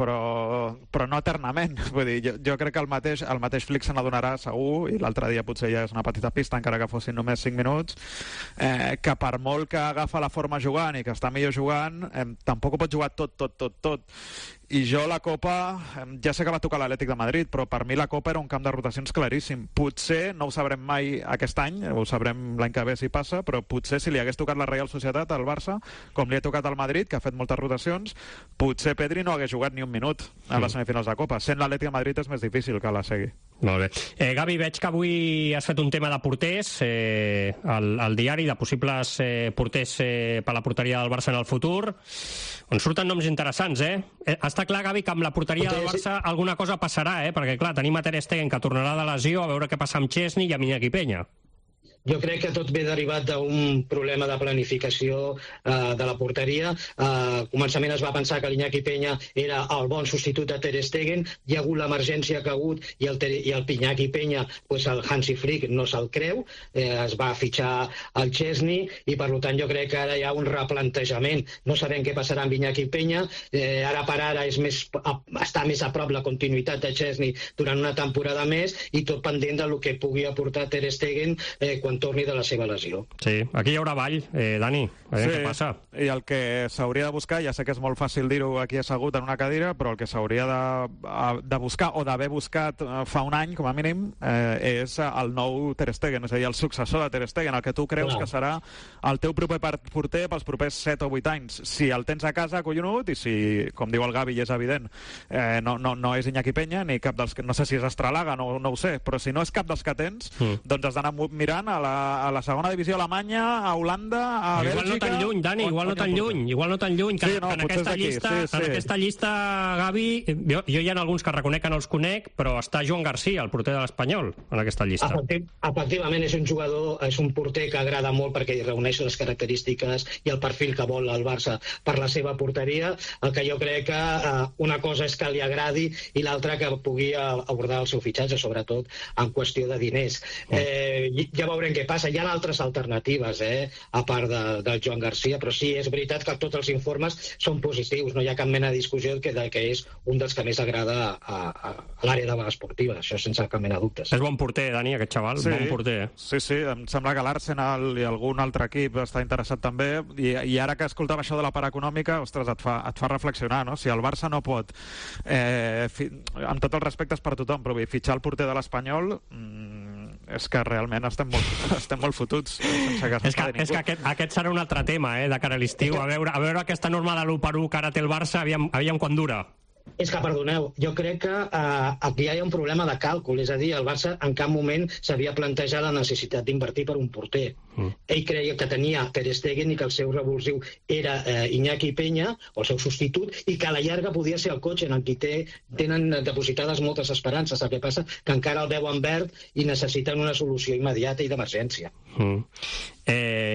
[SPEAKER 19] però, però no eternament. Vull dir, jo, jo crec que el mateix, el mateix Flick se n'adonarà segur, i l'altre dia potser ja és una petita pista, encara que fossin només cinc minuts, eh, que per molt que agafa la forma jugant i que està millor jugant, eh, tampoc ho pot jugar tot, tot, tot, tot. I jo la Copa, ja sé que va tocar l'Atlètic de Madrid, però per mi la Copa era un camp de rotacions claríssim. Potser, no ho sabrem mai aquest any, ho sabrem l'any que ve si passa, però potser si li hagués tocat la Real Societat al Barça, com li ha tocat al Madrid, que ha fet moltes rotacions, potser Pedri no hagués jugat ni un minut a les semifinals de Copa. Sent l'Atlètic de Madrid és més difícil que la segui.
[SPEAKER 4] Molt bé. Eh, Gavi, veig que avui has fet un tema de porters eh, al, al diari, de possibles eh, porters eh, per la porteria del Barça en el futur, on surten noms interessants, eh? eh està clar, Gavi, que amb la porteria del Barça alguna cosa passarà, eh? Perquè, clar, tenim a Ter Stegen, que tornarà de lesió, a veure què passa amb Chesney i amb Iñaki Peña.
[SPEAKER 20] Jo crec que tot ve derivat d'un problema de planificació eh, de la porteria. Eh, al començament es va pensar que l'Iñaki Peña era el bon substitut de Ter Stegen, hi ha hagut l'emergència que ha hagut i el, i el Iñaki Peña, pues el Hansi Flick no se'l creu, eh, es va fitxar el Chesney i per tant jo crec que ara hi ha un replantejament. No sabem què passarà amb Iñaki Peña, eh, ara per ara és més, a, està més a prop la continuïtat de Chesney durant una temporada més i tot pendent del que pugui aportar Ter Stegen eh, quan torni de la seva lesió.
[SPEAKER 4] Sí, aquí hi haurà ball, eh, Dani, a veure
[SPEAKER 19] sí,
[SPEAKER 4] què passa.
[SPEAKER 19] I el que s'hauria de buscar, ja sé que és molt fàcil dir-ho aquí assegut en una cadira, però el que s'hauria de, de buscar, o d'haver buscat fa un any, com a mínim, eh, és el nou Ter Stegen, és a dir, el successor de Ter Stegen, el que tu creus Clar. que serà el teu proper porter pels propers set o vuit anys. Si el tens a casa, collonut, i si, com diu el Gavi, és evident, eh, no, no, no és Iñaki Peña, ni cap dels que, no sé si és Estralaga, no, no ho sé, però si no és cap dels que tens, mm. doncs has d'anar mirant a la, a la segona divisió alemanya, a Holanda, a
[SPEAKER 4] igual
[SPEAKER 19] Bèlgica...
[SPEAKER 4] Igual no tan lluny, Dani, igual no tan lluny, igual no tan lluny, que,
[SPEAKER 19] sí, no,
[SPEAKER 4] que en, aquesta llista,
[SPEAKER 19] sí, sí.
[SPEAKER 4] en aquesta llista, Gavi, jo, jo hi ha alguns que reconec que no els conec, però està Joan Garcia, el porter de l'Espanyol, en aquesta llista.
[SPEAKER 20] Efectiv, efectivament, és un jugador, és un porter que agrada molt perquè reuneix les característiques i el perfil que vol el Barça per la seva porteria. El que jo crec que eh, una cosa és que li agradi i l'altra que pugui abordar el seu fitxatge, sobretot en qüestió de diners. Eh, ja veurem què passa. Hi ha altres alternatives, eh, a part de, del Joan Garcia, però sí, és veritat que tots els informes són positius, no hi ha cap mena de discussió que, de que és un dels que més agrada a, a, a l'àrea de l'esportiva, això sense cap mena de dubtes.
[SPEAKER 4] És bon porter, Dani, aquest xaval,
[SPEAKER 19] sí,
[SPEAKER 4] bon porter.
[SPEAKER 19] Sí, sí, em sembla que l'Arsenal i algun altre equip està interessat també, i, i ara que escoltava això de la part econòmica, ostres, et fa, et fa reflexionar, no? Si el Barça no pot, eh, fi, amb tots els respectes per tothom, però fitxar el porter de l'Espanyol... Mmm, és que realment estem molt, estem molt fotuts sense que
[SPEAKER 4] és que, és que aquest, aquest serà un altre tema, eh, de cara a l'estiu, a veure, a veure aquesta norma de l'u per u que ara té el Barça, aviam, aviam quan dura.
[SPEAKER 20] És que, perdoneu, jo crec que eh, aquí hi ha un problema de càlcul, és a dir, el Barça en cap moment s'havia plantejat la necessitat d'invertir per un porter. Mm. Ell creia que tenia Ter Stegen i que el seu revulsiu era eh, Iñaki Peña, o el seu substitut, i que a la llarga podia ser el cotxe en el qui té, tenen depositades moltes esperances. El que passa que encara el veuen verd i necessiten una solució immediata i d'emergència.
[SPEAKER 4] Mm. Eh...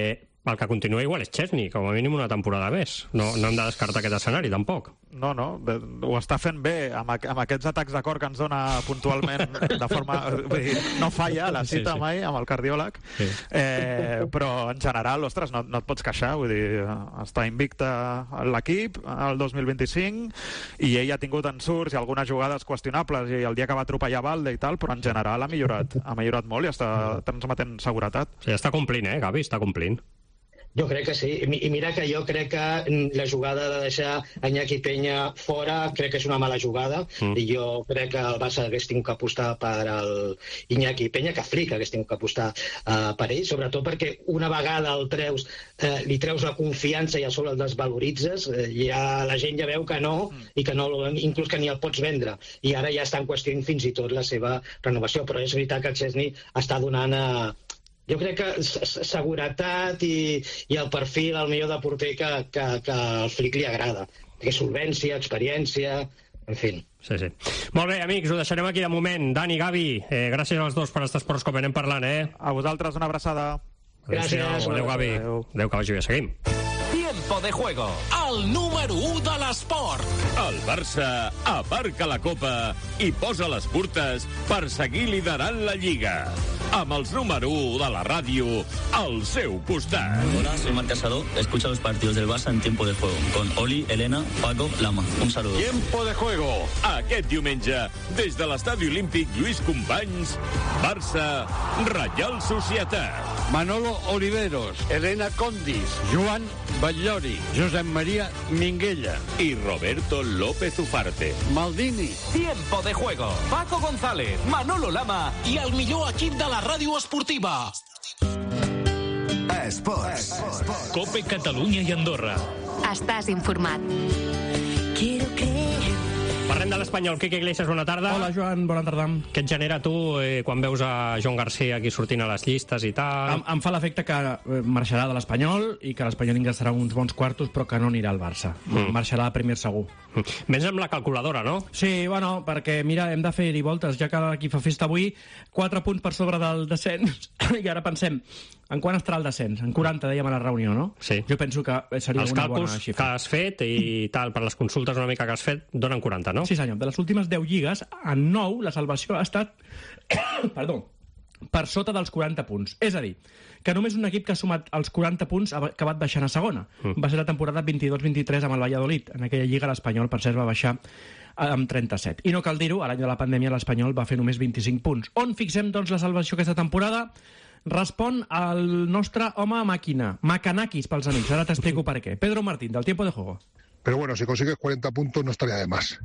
[SPEAKER 4] El que continua igual és Chesney, com a mínim una temporada més. No, no hem de descartar aquest escenari, tampoc.
[SPEAKER 19] No, no, ho està fent bé, amb, amb aquests atacs de cor que ens dona puntualment, de forma... Vull dir, no falla la cita sí, sí. mai amb el cardiòleg, sí. eh, però en general, ostres, no, no et pots queixar, vull dir, està invicta l'equip el dos mil vint-i-cinc i ell ha tingut ensurts i algunes jugades qüestionables i el dia que va atropellar Valde i tal, però en general ha millorat, ha millorat molt i està transmetent seguretat.
[SPEAKER 4] Sí, està complint, eh, Gavi, està complint.
[SPEAKER 20] Jo crec que sí, i mira que jo crec que la jugada de deixar Iñaki Peña fora crec que és una mala jugada, mm. i jo crec que el Barça hagués tingut que apostar per el Iñaki Peña, que Flick hagués tingut que apostar uh, per ell, sobretot perquè una vegada el treus, uh, li treus la confiança i a sobre el desvaloritzes, uh, ja la gent ja veu que no, mm. i que no, inclús que ni el pots vendre, i ara ja està en qüestió fins i tot la seva renovació, però és veritat que el Chesney està donant a jo crec que seguretat i, i el perfil, el millor de porter que, que, que al Flick li agrada. Que solvència, experiència, en fi.
[SPEAKER 4] Sí, sí. Molt bé, amics, ho deixarem aquí de moment. Dani, Gavi, eh, gràcies als dos per estar esports com anem parlant, eh?
[SPEAKER 19] A vosaltres una abraçada.
[SPEAKER 20] Gràcies.
[SPEAKER 4] Adéu, Gavi. Adéu, Adéu que vagi bé. Seguim.
[SPEAKER 2] Tiempo de juego, el número u de l'esport.
[SPEAKER 21] El Barça aparca la Copa i posa les portes per seguir liderant la Lliga. Amb els número u de la ràdio al seu costat.
[SPEAKER 22] Hola, soy Marc Casado. Escucha los partidos del Barça en Tiempo de Juego con Oli, Elena, Paco, Lama. Un saludo.
[SPEAKER 21] Tiempo de Juego. Aquest diumenge, des de l'Estadi Olímpic Lluís Companys, Barça, Reial Societat.
[SPEAKER 23] Manolo Oliveros, Elena Condis, Joan Batllori, Josep María Minguella
[SPEAKER 21] i Roberto López Ufarte.
[SPEAKER 23] Maldini.
[SPEAKER 2] Tiempo de Juego. Paco González, Manolo Lama i el millor equip de la ràdio esportiva.
[SPEAKER 1] Esports.
[SPEAKER 2] Cope Catalunya i Andorra.
[SPEAKER 3] Estàs informat.
[SPEAKER 13] Quiero creer.
[SPEAKER 4] Parlem de l'Espanyol. Quique Iglesias, bona tarda.
[SPEAKER 24] Hola, Joan, bona tarda.
[SPEAKER 4] Què et genera tu eh, quan veus a Joan Garcia aquí sortint a les llistes i tal?
[SPEAKER 24] Em, em fa l'efecte que marxarà de l'Espanyol i que l'Espanyol ingressarà uns bons quartos, però que no anirà al Barça. Mm. Marxarà a primer segur.
[SPEAKER 4] Mm. Vens amb la calculadora, no?
[SPEAKER 24] Sí, bueno, perquè, mira, hem de fer-hi voltes. Ja que l'equip fa festa avui, quatre punts per sobre del descens, i ara pensem, en quan estarà el descens? En quaranta, dèiem a la reunió, no?
[SPEAKER 4] Sí.
[SPEAKER 24] Jo penso que seria
[SPEAKER 4] els
[SPEAKER 24] una bona xifra.
[SPEAKER 4] Els càlculs que has fet i tal, per les consultes una mica que has fet, donen quaranta, no?
[SPEAKER 24] Sí, senyor. De les últimes deu lligues, en nou, la salvació ha estat perdó, per sota dels quaranta punts. És a dir, que només un equip que ha sumat els quaranta punts ha acabat baixant a segona. Mm. Va ser la temporada vint-i-dos vint-i-tres amb el Valladolid. En aquella lliga l'Espanyol, per cert, va baixar amb trenta-set. I no cal dir-ho, a l'any de la pandèmia l'Espanyol va fer només vint-i-cinc punts. On fixem, doncs, la salvació aquesta temporada? Respon al nostre home màquina, Macanakis pels amics. Ahora te explico per qué. Pedro Martín, del Tiempo de Juego.
[SPEAKER 25] Pero bueno, si consigues cuarenta puntos no estaría de más.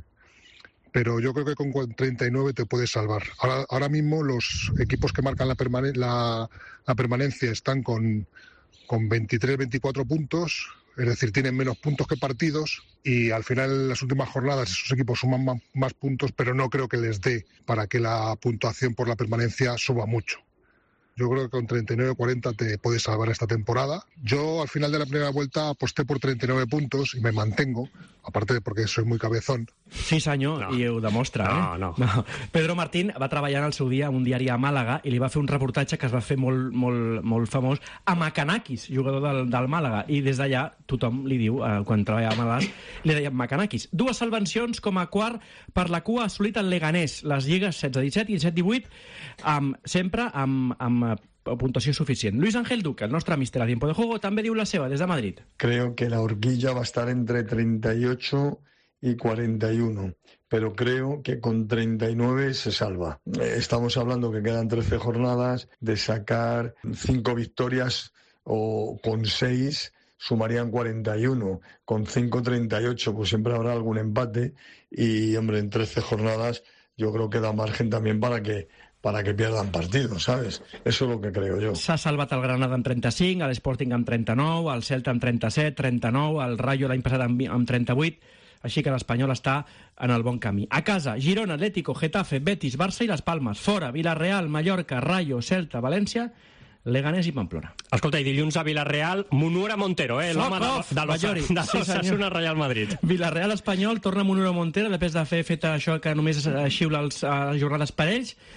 [SPEAKER 25] Pero yo creo que con treinta y nueve te puedes salvar. Ahora, ahora mismo los equipos que marcan la, permane la, la permanencia están con, con veintitrés, veinticuatro puntos, es decir, tienen menos puntos que partidos y al final en las últimas jornadas esos equipos suman más, más puntos, pero no creo que les dé para que la puntuación por la permanencia suba mucho. Yo creo que con treinta y nueve cuarenta te puedes salvar esta temporada. Yo al final de la primera vuelta aposté por treinta y nueve puntos y me mantengo, aparte de porque soy muy cabezón.
[SPEAKER 24] Sí, senyor, no. I ho demostra,
[SPEAKER 4] no,
[SPEAKER 24] eh?
[SPEAKER 4] No,
[SPEAKER 24] no. Pedro Martín va treballar en el seu dia a un diari a Màlaga i li va fer un reportatge que es va fer molt, molt, molt famós a Macanakis, jugador del, del Màlaga, i des d'allà tothom li diu, eh, quan treballava a Màlaga, li deien Macanakis. Dues salvacions com a quart per la cua ha assolit el Leganés, les lligues setze disset i disset divuit, amb, sempre amb, amb puntuació suficient. Luis Ángel Duque, el nostre míster a Tiempo de Juego, també diu la seva des de Madrid.
[SPEAKER 26] Creo que la horquilla va a estar entre treinta y ocho y cuarenta y uno, pero creo que con treinta y nueve se salva. Estamos hablando que quedan trece jornadas, de sacar cinco victorias o con seis sumarían cuarenta y uno, con cinco treinta y ocho, pues siempre habrá algún empate y, hombre, en trece jornadas yo creo que da margen también para que para que pierdan partidos, ¿sabes? Eso es lo que creo yo.
[SPEAKER 24] S'ha salvat el Granada amb trenta-cinc, l'Sporting amb trenta-nou, el Celta amb trenta-set, trenta-nou, el Rayo l'any passat amb, amb trenta-vuit, així que l'Espanyol està en el bon camí. A casa, Girona, Atlético, Getafe, Betis, Barça i Las Palmes. Fora, Villarreal, Mallorca, Rayo, Celta, València, Leganés i Pamplona.
[SPEAKER 4] Escolta, i dilluns a Villarreal, Munura Montero, eh? L'home de, de l'Osasuna sí, Real Madrid.
[SPEAKER 24] Villarreal espanyol, torna Munura Montero, després de fer fet això que només xiula els, les jornades per ells, mm.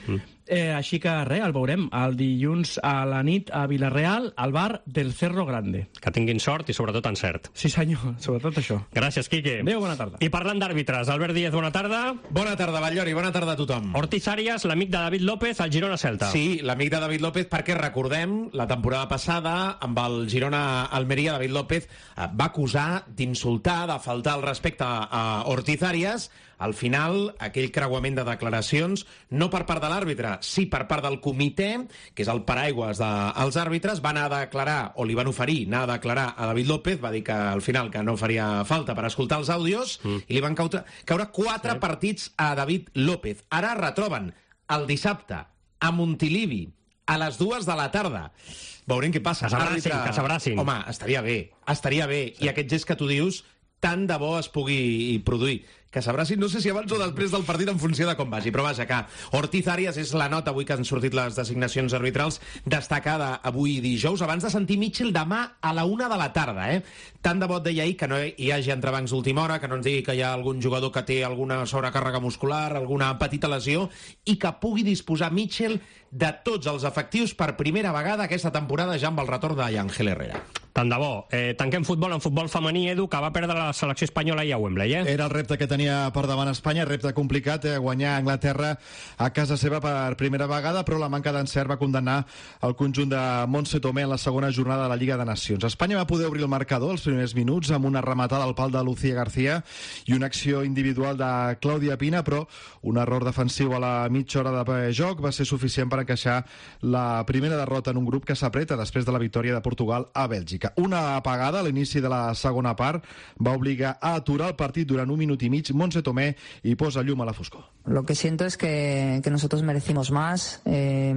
[SPEAKER 24] Eh, així que res, el veurem el dilluns a la nit a Vilareal, al bar del Cerro Grande.
[SPEAKER 4] Que tinguin sort i sobretot encert.
[SPEAKER 24] Sí senyor, sobretot això.
[SPEAKER 4] Gràcies, Quique.
[SPEAKER 24] Adéu, bona tarda.
[SPEAKER 4] I parlant d'àrbitres, Albert Díaz, bona tarda.
[SPEAKER 5] Bona tarda, Batllori, bona tarda a tothom.
[SPEAKER 4] Ortiz Arias, l'amic de David López, al Girona Celta.
[SPEAKER 5] Sí, l'amic de David López, perquè recordem, la temporada passada, amb el Girona Almeria, David López va acusar d'insultar, de faltar el respecte a Ortiz Arias. Al final, aquell creuament de declaracions, no per part de l'àrbitre, sí per part del comitè, que és el paraigües dels àrbitres, van anar a declarar, o li van oferir anar a declarar a David López, va dir que al final que no faria falta per escoltar els àudios, mm. i li van caure, caure quatre sí. partits a David López. Ara retroben el dissabte a Montilivi, a les dues de la tarda. Veurem què passa.
[SPEAKER 4] Que s'abracin, Àrbitre... que s'abracin.
[SPEAKER 5] Home, estaria bé, estaria bé. Sí. I aquest gest que tu dius, tant de bo es pugui produir. Que s'abracin, no sé si abans o després del partit en funció de com vagi, però vaja, que Ortiz Arias és la nota avui que han sortit les designacions arbitrals destacada avui dijous, abans de sentir Mitchell demà a la una de la tarda, eh? Tant de bo et deia ahir que no hi hagi entrebancs d'última hora, que no ens digui que hi ha algun jugador que té alguna sobrecàrrega muscular, alguna petita lesió, i que pugui disposar Mitchell de tots els efectius per primera vegada aquesta temporada ja amb el retorn d'Ángel Herrera.
[SPEAKER 4] Tant de bo. Eh, tanquem futbol en futbol femení, Edu, que va perdre la selecció espanyola ahir a Wembley, eh?
[SPEAKER 16] Era el repte que tenia per davant Espanya, repte complicat, eh, guanyar Anglaterra a casa seva per primera vegada, però la manca d'encert va condemnar el conjunt de Montse Tomé en la segona jornada de la Lliga de Nacions. Espanya va poder obrir el marcador els primers minuts amb una rematada al pal de Lucía García i una acció individual de Clàudia Pina, però un error defensiu a la mitja hora de joc va ser suficient per encaixar la primera derrota en un grup que s'apreta després de la victòria de Portugal a Bèlgica. Una apagada a l'inici de la segona part va obligar a aturar el partit durant un minut i mig Montse Tomé y posa llum a la foscor.
[SPEAKER 6] Lo que siento es que, que nosotros merecimos más, eh,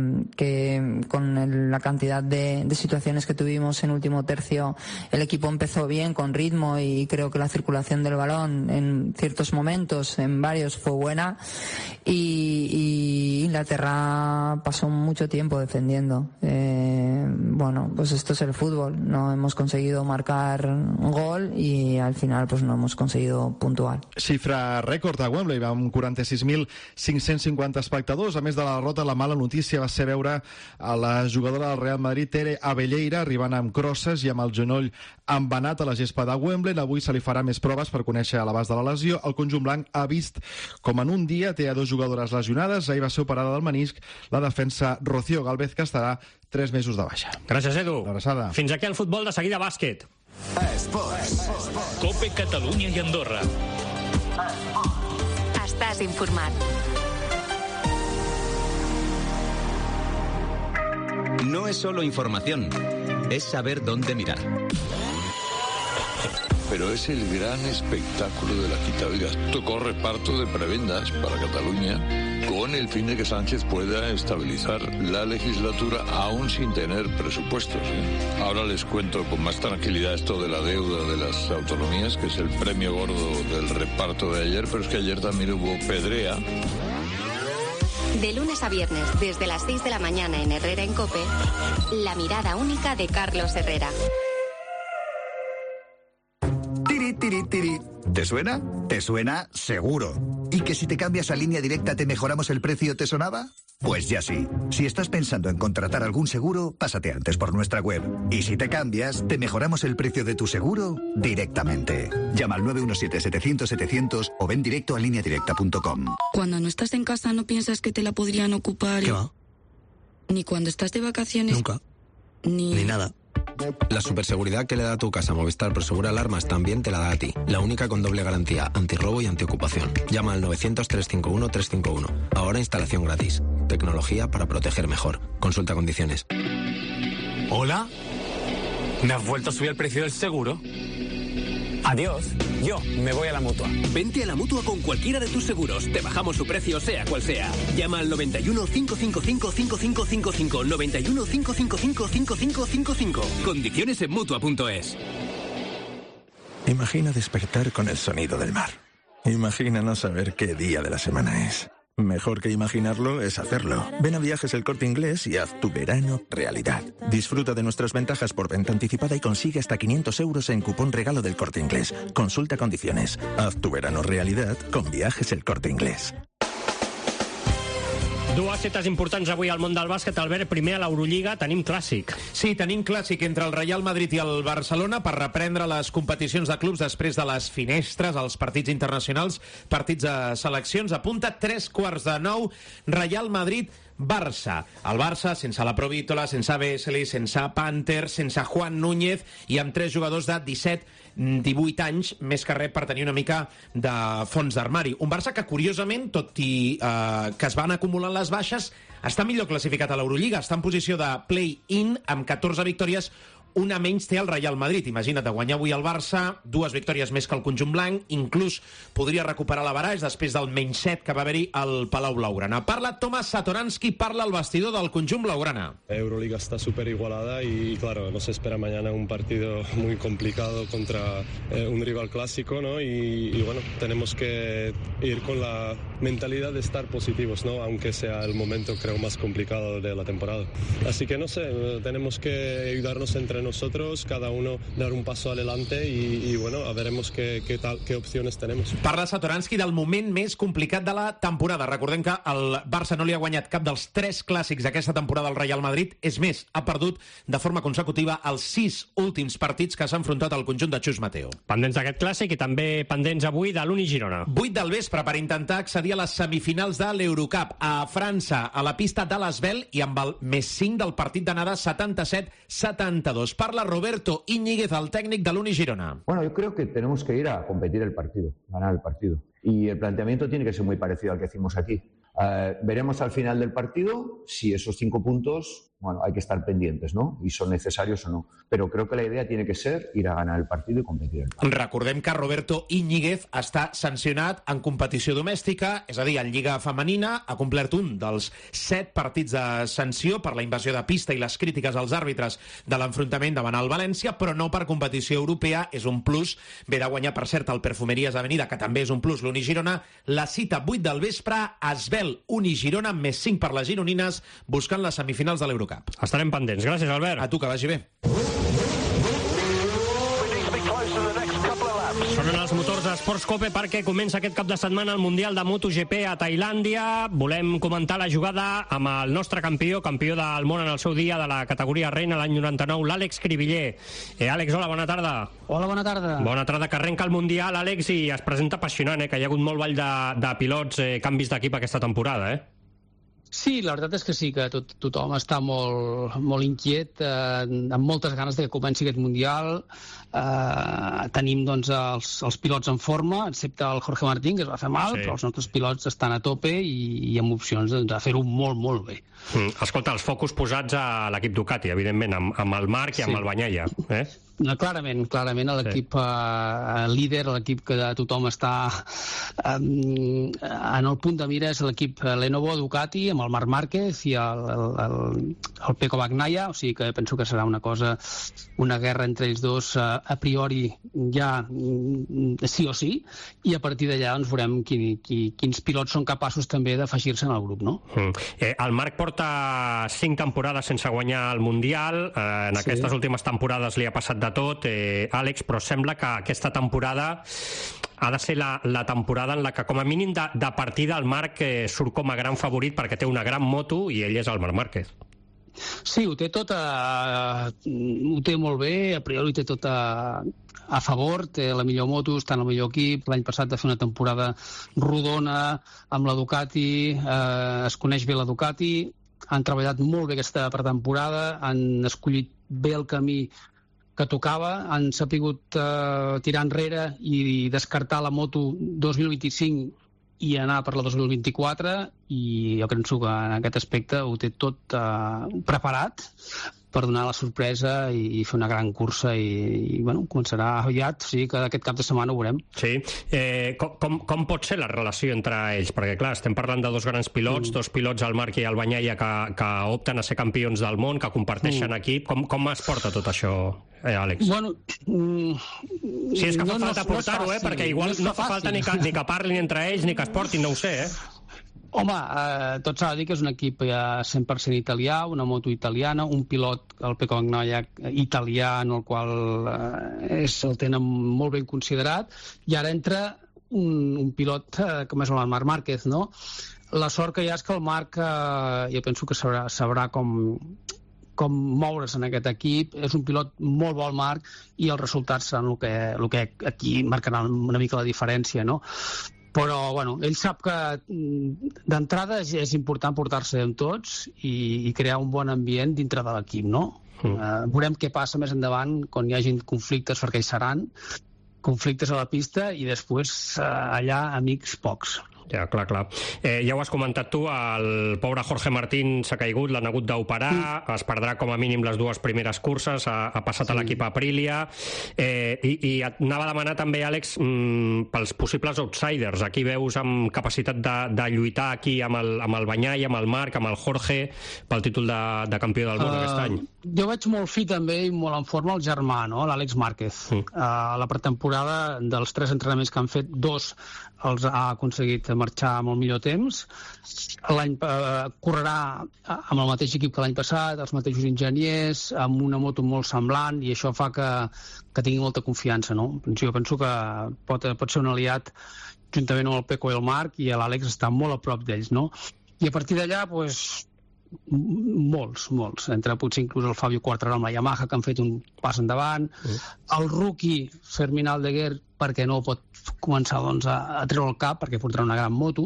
[SPEAKER 6] que con el, la cantidad de, de situaciones que tuvimos en último tercio, el equipo empezó bien, con ritmo, y creo que la circulación del balón en ciertos momentos, en varios, fue buena, y, y Inglaterra pasó mucho tiempo defendiendo. Eh, bueno, pues esto es el fútbol, no hemos conseguido marcar un gol y al final pues no hemos conseguido puntuar.
[SPEAKER 16] Xifra rècord a Wembley, amb quaranta-sis mil cinc-cents cinquanta espectadors. A més de la derrota, la mala notícia va ser veure a la jugadora del Real Madrid, Tere Abelleira, arribant amb crosses i amb el genoll embenat a la gespa de Wembley. Avui se li farà més proves per conèixer l'abast de la lesió. El conjunt blanc ha vist com en un dia té a dos jugadores lesionades. Ahir va ser operada del menisc la defensa Rocío Gálvez, que estarà tres mesos de baixa.
[SPEAKER 4] Gràcies, Edu.
[SPEAKER 16] Abraçada.
[SPEAKER 4] Fins aquí el futbol, de seguida bàsquet.
[SPEAKER 2] Esports. Cope Catalunya i Andorra.
[SPEAKER 3] Estàs informat.
[SPEAKER 7] No es solo información, es saber dónde mirar.
[SPEAKER 8] Pero es el gran espectáculo de la Quitavida. Tocó reparto de prebendas para Cataluña con el fin de que Sánchez pueda estabilizar la legislatura aún sin tener presupuestos, ¿eh? Ahora les cuento con más tranquilidad esto de la deuda de las autonomías, que es el premio gordo del reparto de ayer, pero es que ayer también hubo pedrea.
[SPEAKER 3] De lunes a viernes, desde las seis de la mañana en Herrera en COPE, la mirada única de Carlos Herrera.
[SPEAKER 9] Tiri, tiri, tiri. ¿Te suena? Te suena seguro. ¿Y que si te cambias a Línea Directa te mejoramos el precio, te sonaba? Pues ya sí. Si estás pensando en contratar algún seguro, pásate antes por nuestra web. Y si te cambias, te mejoramos el precio de tu seguro directamente. Llama al nueve uno siete, setecientos, setecientos o ven directo a línea directa punto com.
[SPEAKER 11] Cuando no estás en casa, ¿no piensas que te la podrían ocupar?
[SPEAKER 9] ¿Qué va?
[SPEAKER 11] Ni cuando estás de vacaciones.
[SPEAKER 9] Nunca.
[SPEAKER 11] Ni...
[SPEAKER 9] Ni nada.
[SPEAKER 27] La superseguridad que le da a tu casa Movistar Prosegur Alarmas también te la da a ti. La única con doble garantía, antirrobo y antiocupación. Llama al novecientos, trescientos cincuenta y uno, trescientos cincuenta y uno. Ahora instalación gratis. Tecnología para proteger mejor. Consulta condiciones.
[SPEAKER 28] ¿Hola? ¿Me has vuelto a subir el precio del seguro? Adiós, yo me voy a la Mutua.
[SPEAKER 29] Vente a la Mutua con cualquiera de tus seguros. Te bajamos su precio, sea cual sea. Llama al noventa y uno, cinco cinco cinco, cinco cinco cinco cinco. noventa y uno, cinco cinco cinco, cinco cinco cinco cinco. Condiciones en Mutua punto es.
[SPEAKER 30] Imagina despertar con el sonido del mar. Imagina no saber qué día de la semana es. Mejor que imaginarlo es hacerlo. Ven a Viajes El Corte Inglés y haz tu verano realidad. Disfruta de nuestras ventajas por venta anticipada y consigue hasta quinientos euros en cupón regalo del Corte Inglés. Consulta condiciones. Haz tu verano realidad con Viajes El Corte Inglés.
[SPEAKER 4] Dues cites importants avui al món del bàsquet. Albert, primer a l'Eurolliga tenim clàssic.
[SPEAKER 5] Sí, tenim clàssic entre el Real Madrid i el Barcelona per reprendre les competicions de clubs després de les finestres, els partits internacionals, partits de seleccions. Apunta tres quarts de nou, Real Madrid Barça. El Barça sense la Provítola, sense Vesely, sense Panther, sense Juan Núñez i amb tres jugadors de disset divuit anys, més que res per tenir una mica de fons d'armari. Un Barça que, curiosament, tot i eh, que es van acumulant les baixes, està millor classificat a l'Eurolliga, està en posició de play-in amb catorze victòries, una menys té el Real Madrid. Imagina't, de guanyar avui el Barça, dues victòries més que el conjunt blanc, inclús podria recuperar l'averaix després del menys set que va haver-hi al Palau Blaugrana. Parla Tomas Satoransky, parla el vestidor del conjunt blaugrana.
[SPEAKER 10] Euroliga está súper igualada y, claro, nos espera mañana un partido muy complicado contra eh, un rival clásico, ¿no? Y, y, bueno, tenemos que ir con la mentalidad de estar positivos, ¿no? Aunque sea el momento, creo, más complicado de la temporada. Así que, no sé, tenemos que ayudarnos entre nosotros, cada uno dar un paso adelante y, y bueno, a veremos qué, qué, tal, qué opciones tenemos.
[SPEAKER 5] Parla Satoransky del moment més complicat de la temporada. Recordem que el Barça no li ha guanyat cap dels tres clàssics d'aquesta temporada al Real Madrid. És més, ha perdut de forma consecutiva els sis últims partits que s'ha enfrontat al conjunt de Chus Mateo.
[SPEAKER 4] Pendents d'aquest clàssic i també pendents avui de l'Uni Girona.
[SPEAKER 5] vuit del vespre per intentar accedir a les semifinals de l'Eurocup a França, a la pista de l'Asvel i amb el més cinc del partit d'anada setanta-set setanta-dos. Parla Roberto Íñiguez, el técnico de l'Uni Girona.
[SPEAKER 12] Bueno, yo creo que tenemos que ir a competir el partido, ganar el partido. Y el planteamiento tiene que ser muy parecido al que hicimos aquí. Uh, veremos al final del partido si esos cinco puntos, bueno, hay que estar pendientes, ¿no? Y son necesarios o no. Pero creo que la idea tiene que ser ir a ganar el partido i competir el partido.
[SPEAKER 5] Recordem que Roberto Íñiguez està sancionat en competició domèstica, és a dir, en Lliga Femenina, ha complert un dels set partits de sanció per la invasió de pista i les crítiques als àrbitres de l'enfrontament davant el València, però no per competició europea, és un plus. Ve de guanyar, per cert, el Perfumeries Avenida, que també és un plus, l'Uni Girona. La cita vuit del vespre, Asvel, Uni Girona, més cinc per les gironines, buscant les semifinals de l'Eurocup.
[SPEAKER 4] Estarem pendents. Gràcies, Albert.
[SPEAKER 5] A tu, que vagi bé.
[SPEAKER 4] Sonen els motors d'Esports Cope perquè comença aquest cap de setmana el Mundial de MotoGP a Tailàndia. Volem comentar la jugada amb el nostre campió, campió del món en el seu dia de la categoria reina l'any noranta-nou, l'Àlex Cribiller. Eh, Àlex, hola, bona tarda.
[SPEAKER 14] Hola, bona tarda.
[SPEAKER 4] Bona tarda, que arrenca el Mundial, Àlex, i es presenta apassionant, eh, que hi ha hagut molt ball de, de pilots, eh, canvis d'equip aquesta temporada, eh?
[SPEAKER 14] Sí, la veritat és que sí, que tot, tothom està molt, molt inquiet, eh, amb moltes ganes de que comenci aquest Mundial. Eh, tenim doncs, els, els pilots en forma, excepte el Jorge Martín, que es va fer mal, sí. Però els nostres pilots estan a tope i, i amb opcions doncs, de fer-ho molt, molt bé.
[SPEAKER 4] Mm, escolta, els focus posats a l'equip Ducati, evidentment, amb, amb el Marc i amb sí. el Bagnaia, eh?
[SPEAKER 14] No, clarament, clarament l'equip sí. eh, líder, l'equip que tothom està eh, en el punt de mira és l'equip Lenovo Ducati amb el Marc Márquez i el, el, el, el Pecco Bagnaia, o sigui que penso que serà una cosa, una guerra entre ells dos eh, a priori ja sí o sí, i a partir d'allà doncs, veurem qui, qui, quins pilots són capaços també d'afegir-se en el grup, no?
[SPEAKER 4] Mm. Eh, el Marc porta cinc temporades sense guanyar el Mundial, eh, en sí. aquestes últimes temporades li ha passat de tot, eh, Àlex, però sembla que aquesta temporada ha de ser la, la temporada en la que, com a mínim de, de partida, el Marc eh, surt com a gran favorit perquè té una gran moto i ell és el Marc Márquez.
[SPEAKER 14] Sí, ho té tot a, ho té molt bé, a priori té tot a, a favor, té la millor moto, està en el millor equip. L'any passat va fer una temporada rodona amb la Ducati, eh, es coneix bé la Ducati, han treballat molt bé aquesta pretemporada, han escollit bé el camí que tocava, han sapigut uh, tirar enrere i descartar la moto dos mil vint-i-cinc i anar per la dos mil vint-i-quatre, i jo penso que en aquest aspecte ho té tot uh, preparat per donar la sorpresa i fer una gran cursa i, i bueno, començarà aviat, o sigui que aquest cap de setmana ho veurem.
[SPEAKER 4] Sí, eh, com, com, com pot ser la relació entre ells? Perquè clar, estem parlant de dos grans pilots, mm. dos pilots, el Marc i el Bagnaia, que, que opten a ser campions del món, que comparteixen mm. equip. Com, com es porta tot això, eh, Àlex?
[SPEAKER 14] Bueno, mm,
[SPEAKER 4] si és que fa
[SPEAKER 14] no,
[SPEAKER 4] falta
[SPEAKER 14] no,
[SPEAKER 4] portar-ho,
[SPEAKER 14] no
[SPEAKER 4] eh, perquè igual no, no fa falta ni que, ni que parlin entre ells, ni que es portin, no ho sé, eh?
[SPEAKER 14] Home, eh, tot s'ha de dir que és un equip ja cent per cent italià, una moto italiana, un pilot, el Pecco Bagnaia, italià, en el qual eh, és, el tenen molt ben considerat, i ara entra un, un pilot eh, com és el Marc Márquez, no? la sort que hi ha és que el Marc eh, jo penso que sabrà, sabrà com, com moure's en aquest equip. És un pilot molt bo, el Marc, i els resultats seran el que, el que aquí marcaran una mica la diferència, no? Però, bueno, ell sap que d'entrada és, és important portar-se amb tots i, i crear un bon ambient dintre de l'equip, no? Mm. Uh, veurem què passa més endavant quan hi hagin conflictes, perquè hi seran conflictes a la pista, i després uh, allà amics pocs.
[SPEAKER 4] Ja, clar, clar. Eh, ja ho has comentat tu, el pobre Jorge Martín s'ha caigut, l'han hagut d'operar, sí. Es perdrà com a mínim les dues primeres curses, ha, ha passat sí. a l'equip Aprilia, eh, i, i anava a demanar també, Àlex, mm, pels possibles outsiders. Aquí veus amb capacitat de, de lluitar aquí amb el, amb el Banyai, amb el Marc, amb el Jorge, pel títol de, de campió del món uh, aquest any.
[SPEAKER 14] Jo veig molt fi també i molt en forma el germà, no? l'Àlex Márquez. Mm. Uh, la pretemporada, dels tres entrenaments que han fet, dos els ha aconseguit marxar amb el millor temps. L'any eh, correrà amb el mateix equip que l'any passat, els mateixos enginyers, amb una moto molt semblant, i això fa que, que tingui molta confiança, no? Jo penso que pot, pot ser un aliat juntament amb el Peco i el Marc, i l'Àlex està molt a prop d'ells, no? I a partir d'allà, doncs, molts, molts, entre potser inclús el Fabio Quartararo amb la Yamaha, que han fet un pas endavant, mm. el rookie Fermín Aldeguer, perquè no pot començar doncs, a, a treure el cap, perquè portarà una gran moto,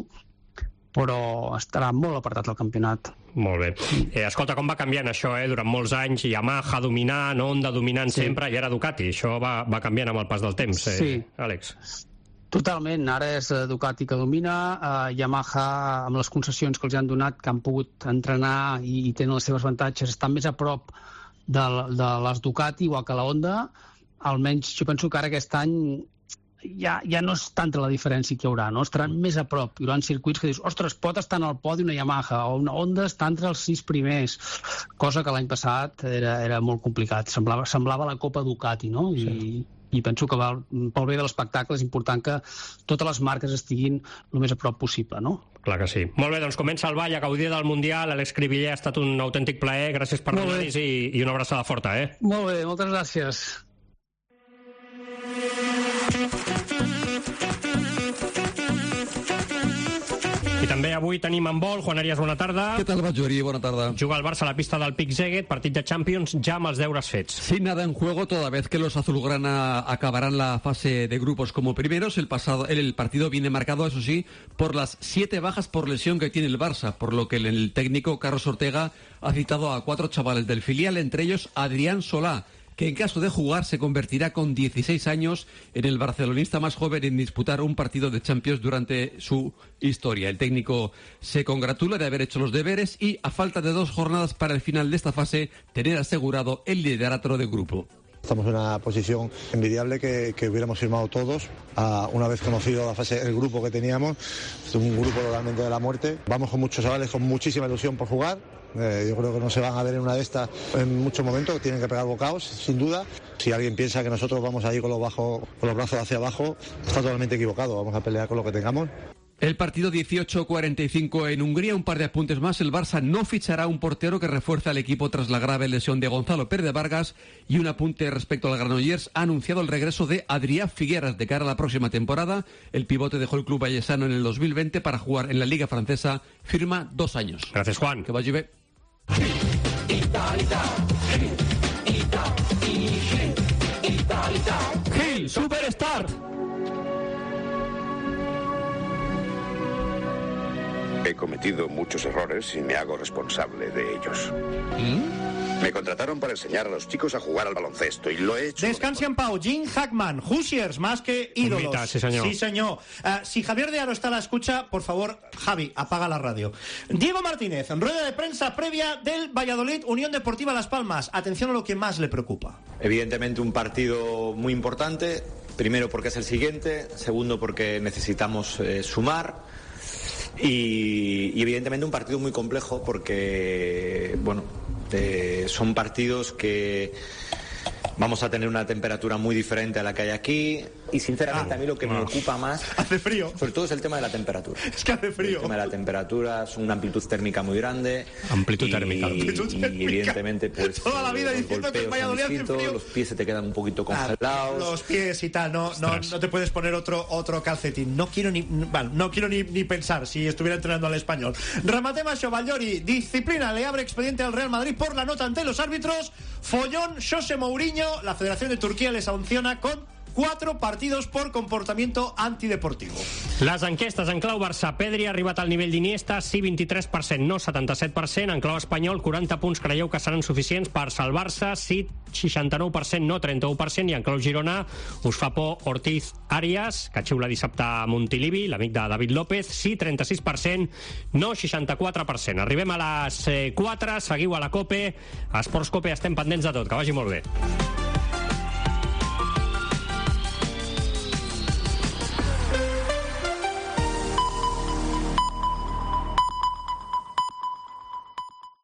[SPEAKER 14] però estarà molt apartat del campionat.
[SPEAKER 4] Molt bé. Eh, escolta, com va canviant això, eh? Durant molts anys, Yamaha dominant, Honda dominant sí. sempre, i ara Ducati. Això va, va canviant amb el pas del temps, eh,
[SPEAKER 14] sí.
[SPEAKER 4] Àlex?
[SPEAKER 14] Totalment, ara és Ducati que domina, eh, Yamaha amb les concessions que els han donat, que han pogut entrenar i, i tenen les seves avantatges, estan més a prop de, de les Ducati, igual que la Honda. Almenys jo penso que ara aquest any ja, ja no és tanta la diferència que hi haurà, no? Estaran més a prop, hi haurà circuits que dius, ostres, pot estar en el podi una Yamaha o una Honda està entre els sis primers, cosa que l'any passat era, era molt complicat, semblava, semblava la Copa Ducati, no? I, sí. i penso que val, pel bé de l'espectacle és important que totes les marques estiguin el més a prop possible, no?
[SPEAKER 4] Clar que sí. Molt bé, doncs comença el ball a gaudir del Mundial. Àlex Cribiller, ha estat un autèntic plaer, gràcies per donar-nos i, i una abraçada forta, eh?
[SPEAKER 14] Molt bé, moltes gràcies.
[SPEAKER 4] I també avui tenim en vol Juan Arias, bona tarda.
[SPEAKER 1] ¿Qué tal, Bajori? Buena tarde.
[SPEAKER 4] Juga el Barça a la pista del Pic Szeged, partit de Champions, ja amb els deures fets.
[SPEAKER 1] Sin nada en juego, toda vez que los azulgrana acabarán la fase de grupos como primeros, el, pasado, el partido viene marcado, eso sí, por las siete bajas por lesión que tiene el Barça, por lo que el, el técnico Carlos Ortega ha citado a cuatro chavales del filial, entre ellos Adrián Solá, que en caso de jugar se convertirá con dieciséis años en el barcelonista más joven en disputar un partido de Champions durante su historia. El técnico se congratula de haber hecho los deberes y, a falta de dos jornadas para el final de esta fase, tener asegurado el liderato del grupo.
[SPEAKER 13] Estamos en una posición envidiable que, que hubiéramos firmado todos, uh, una vez conocido la fase, el grupo que teníamos, un grupo realmente de la muerte. Vamos con muchos chavales con muchísima ilusión por jugar. Eh, yo creo que no se van a ver en una de estas en muchos momentos, tienen que pegar bocados, sin duda. Si alguien piensa que nosotros vamos a ir con los, bajo, con los brazos hacia abajo, está totalmente equivocado. Vamos a pelear con lo que tengamos.
[SPEAKER 1] El partido dieciocho cuarenta y cinco en Hungría, un par de apuntes más. El Barça no fichará un portero que refuerza al equipo tras la grave lesión de Gonzalo Pérez de Vargas. Y un apunte respecto al Granollers, ha anunciado el regreso de Adrià Figueras de cara a la próxima temporada. El pivote dejó el club vallesano en el dos mil veinte para jugar en la Liga Francesa. Firma dos años.
[SPEAKER 4] Gracias, Juan.
[SPEAKER 1] Que vaya bien.
[SPEAKER 4] Gil, Superstart.
[SPEAKER 15] He cometido muchos errores y me hago responsable de ellos. ¿Mm? Me contrataron para enseñar a los chicos a jugar al baloncesto y lo he hecho.
[SPEAKER 17] Descanse en pau, Jim Hackman, Hoosiers más que ídolos.
[SPEAKER 4] Mita, sí, señor.
[SPEAKER 17] Sí, señor. Uh, si Javier de Aro está a la escucha, por favor, Javi, apaga la radio. Diego Martínez, en rueda de prensa previa del Valladolid Unión Deportiva Las Palmas. Atención a lo que más le preocupa.
[SPEAKER 18] Evidentemente un partido muy importante. Primero porque es el siguiente, segundo porque necesitamos eh, sumar. Y, y evidentemente un partido muy complejo porque, bueno, eh, son partidos que Vamos a tener una temperatura muy diferente a la que hay aquí y sinceramente ah, a mí lo que no. me ocupa más
[SPEAKER 17] hace frío,
[SPEAKER 18] sobre todo es el tema de la temperatura.
[SPEAKER 17] Es que hace frío.
[SPEAKER 18] El tema de la temperatura es una amplitud térmica muy grande.
[SPEAKER 4] Amplitud
[SPEAKER 18] y,
[SPEAKER 4] térmica.
[SPEAKER 18] Amplitud y, térmica. Y evidentemente pues
[SPEAKER 17] toda la vida diciendo que en Valladolid hace frío.
[SPEAKER 18] Los pies se te quedan un poquito congelados. Ah,
[SPEAKER 17] los pies y tal, no, no, no te puedes poner otro otro calcetín. No quiero ni bueno, no quiero ni, ni pensar si estuviera entrenando al español. Rematema Xovallori, disciplina, le abre expediente al Real Madrid por la nota ante los árbitros. Follón, José Mourinho, la Federación de Turquía le sanciona con quatre partidos por comportamiento antideportivo.
[SPEAKER 4] Les enquestes en clau Barça, Pedri ha arribat al nivell d'Iniesta, sí, vint-i-tres per cent, no, setanta-set per cent. En clau espanyol, quaranta punts creieu que seran suficients per salvar-se, sí, seixanta-nou per cent, no, trenta-u per cent. I en clau Girona us fa por Ortiz Arias, que xiula dissabte a Montilivi, l'amic de David López, sí, trenta-sis per cent, no, seixanta-quatre per cent. Arribem a les quatre, seguiu a la COPE, a Esports COPE estem pendents de tot, que vagi molt bé.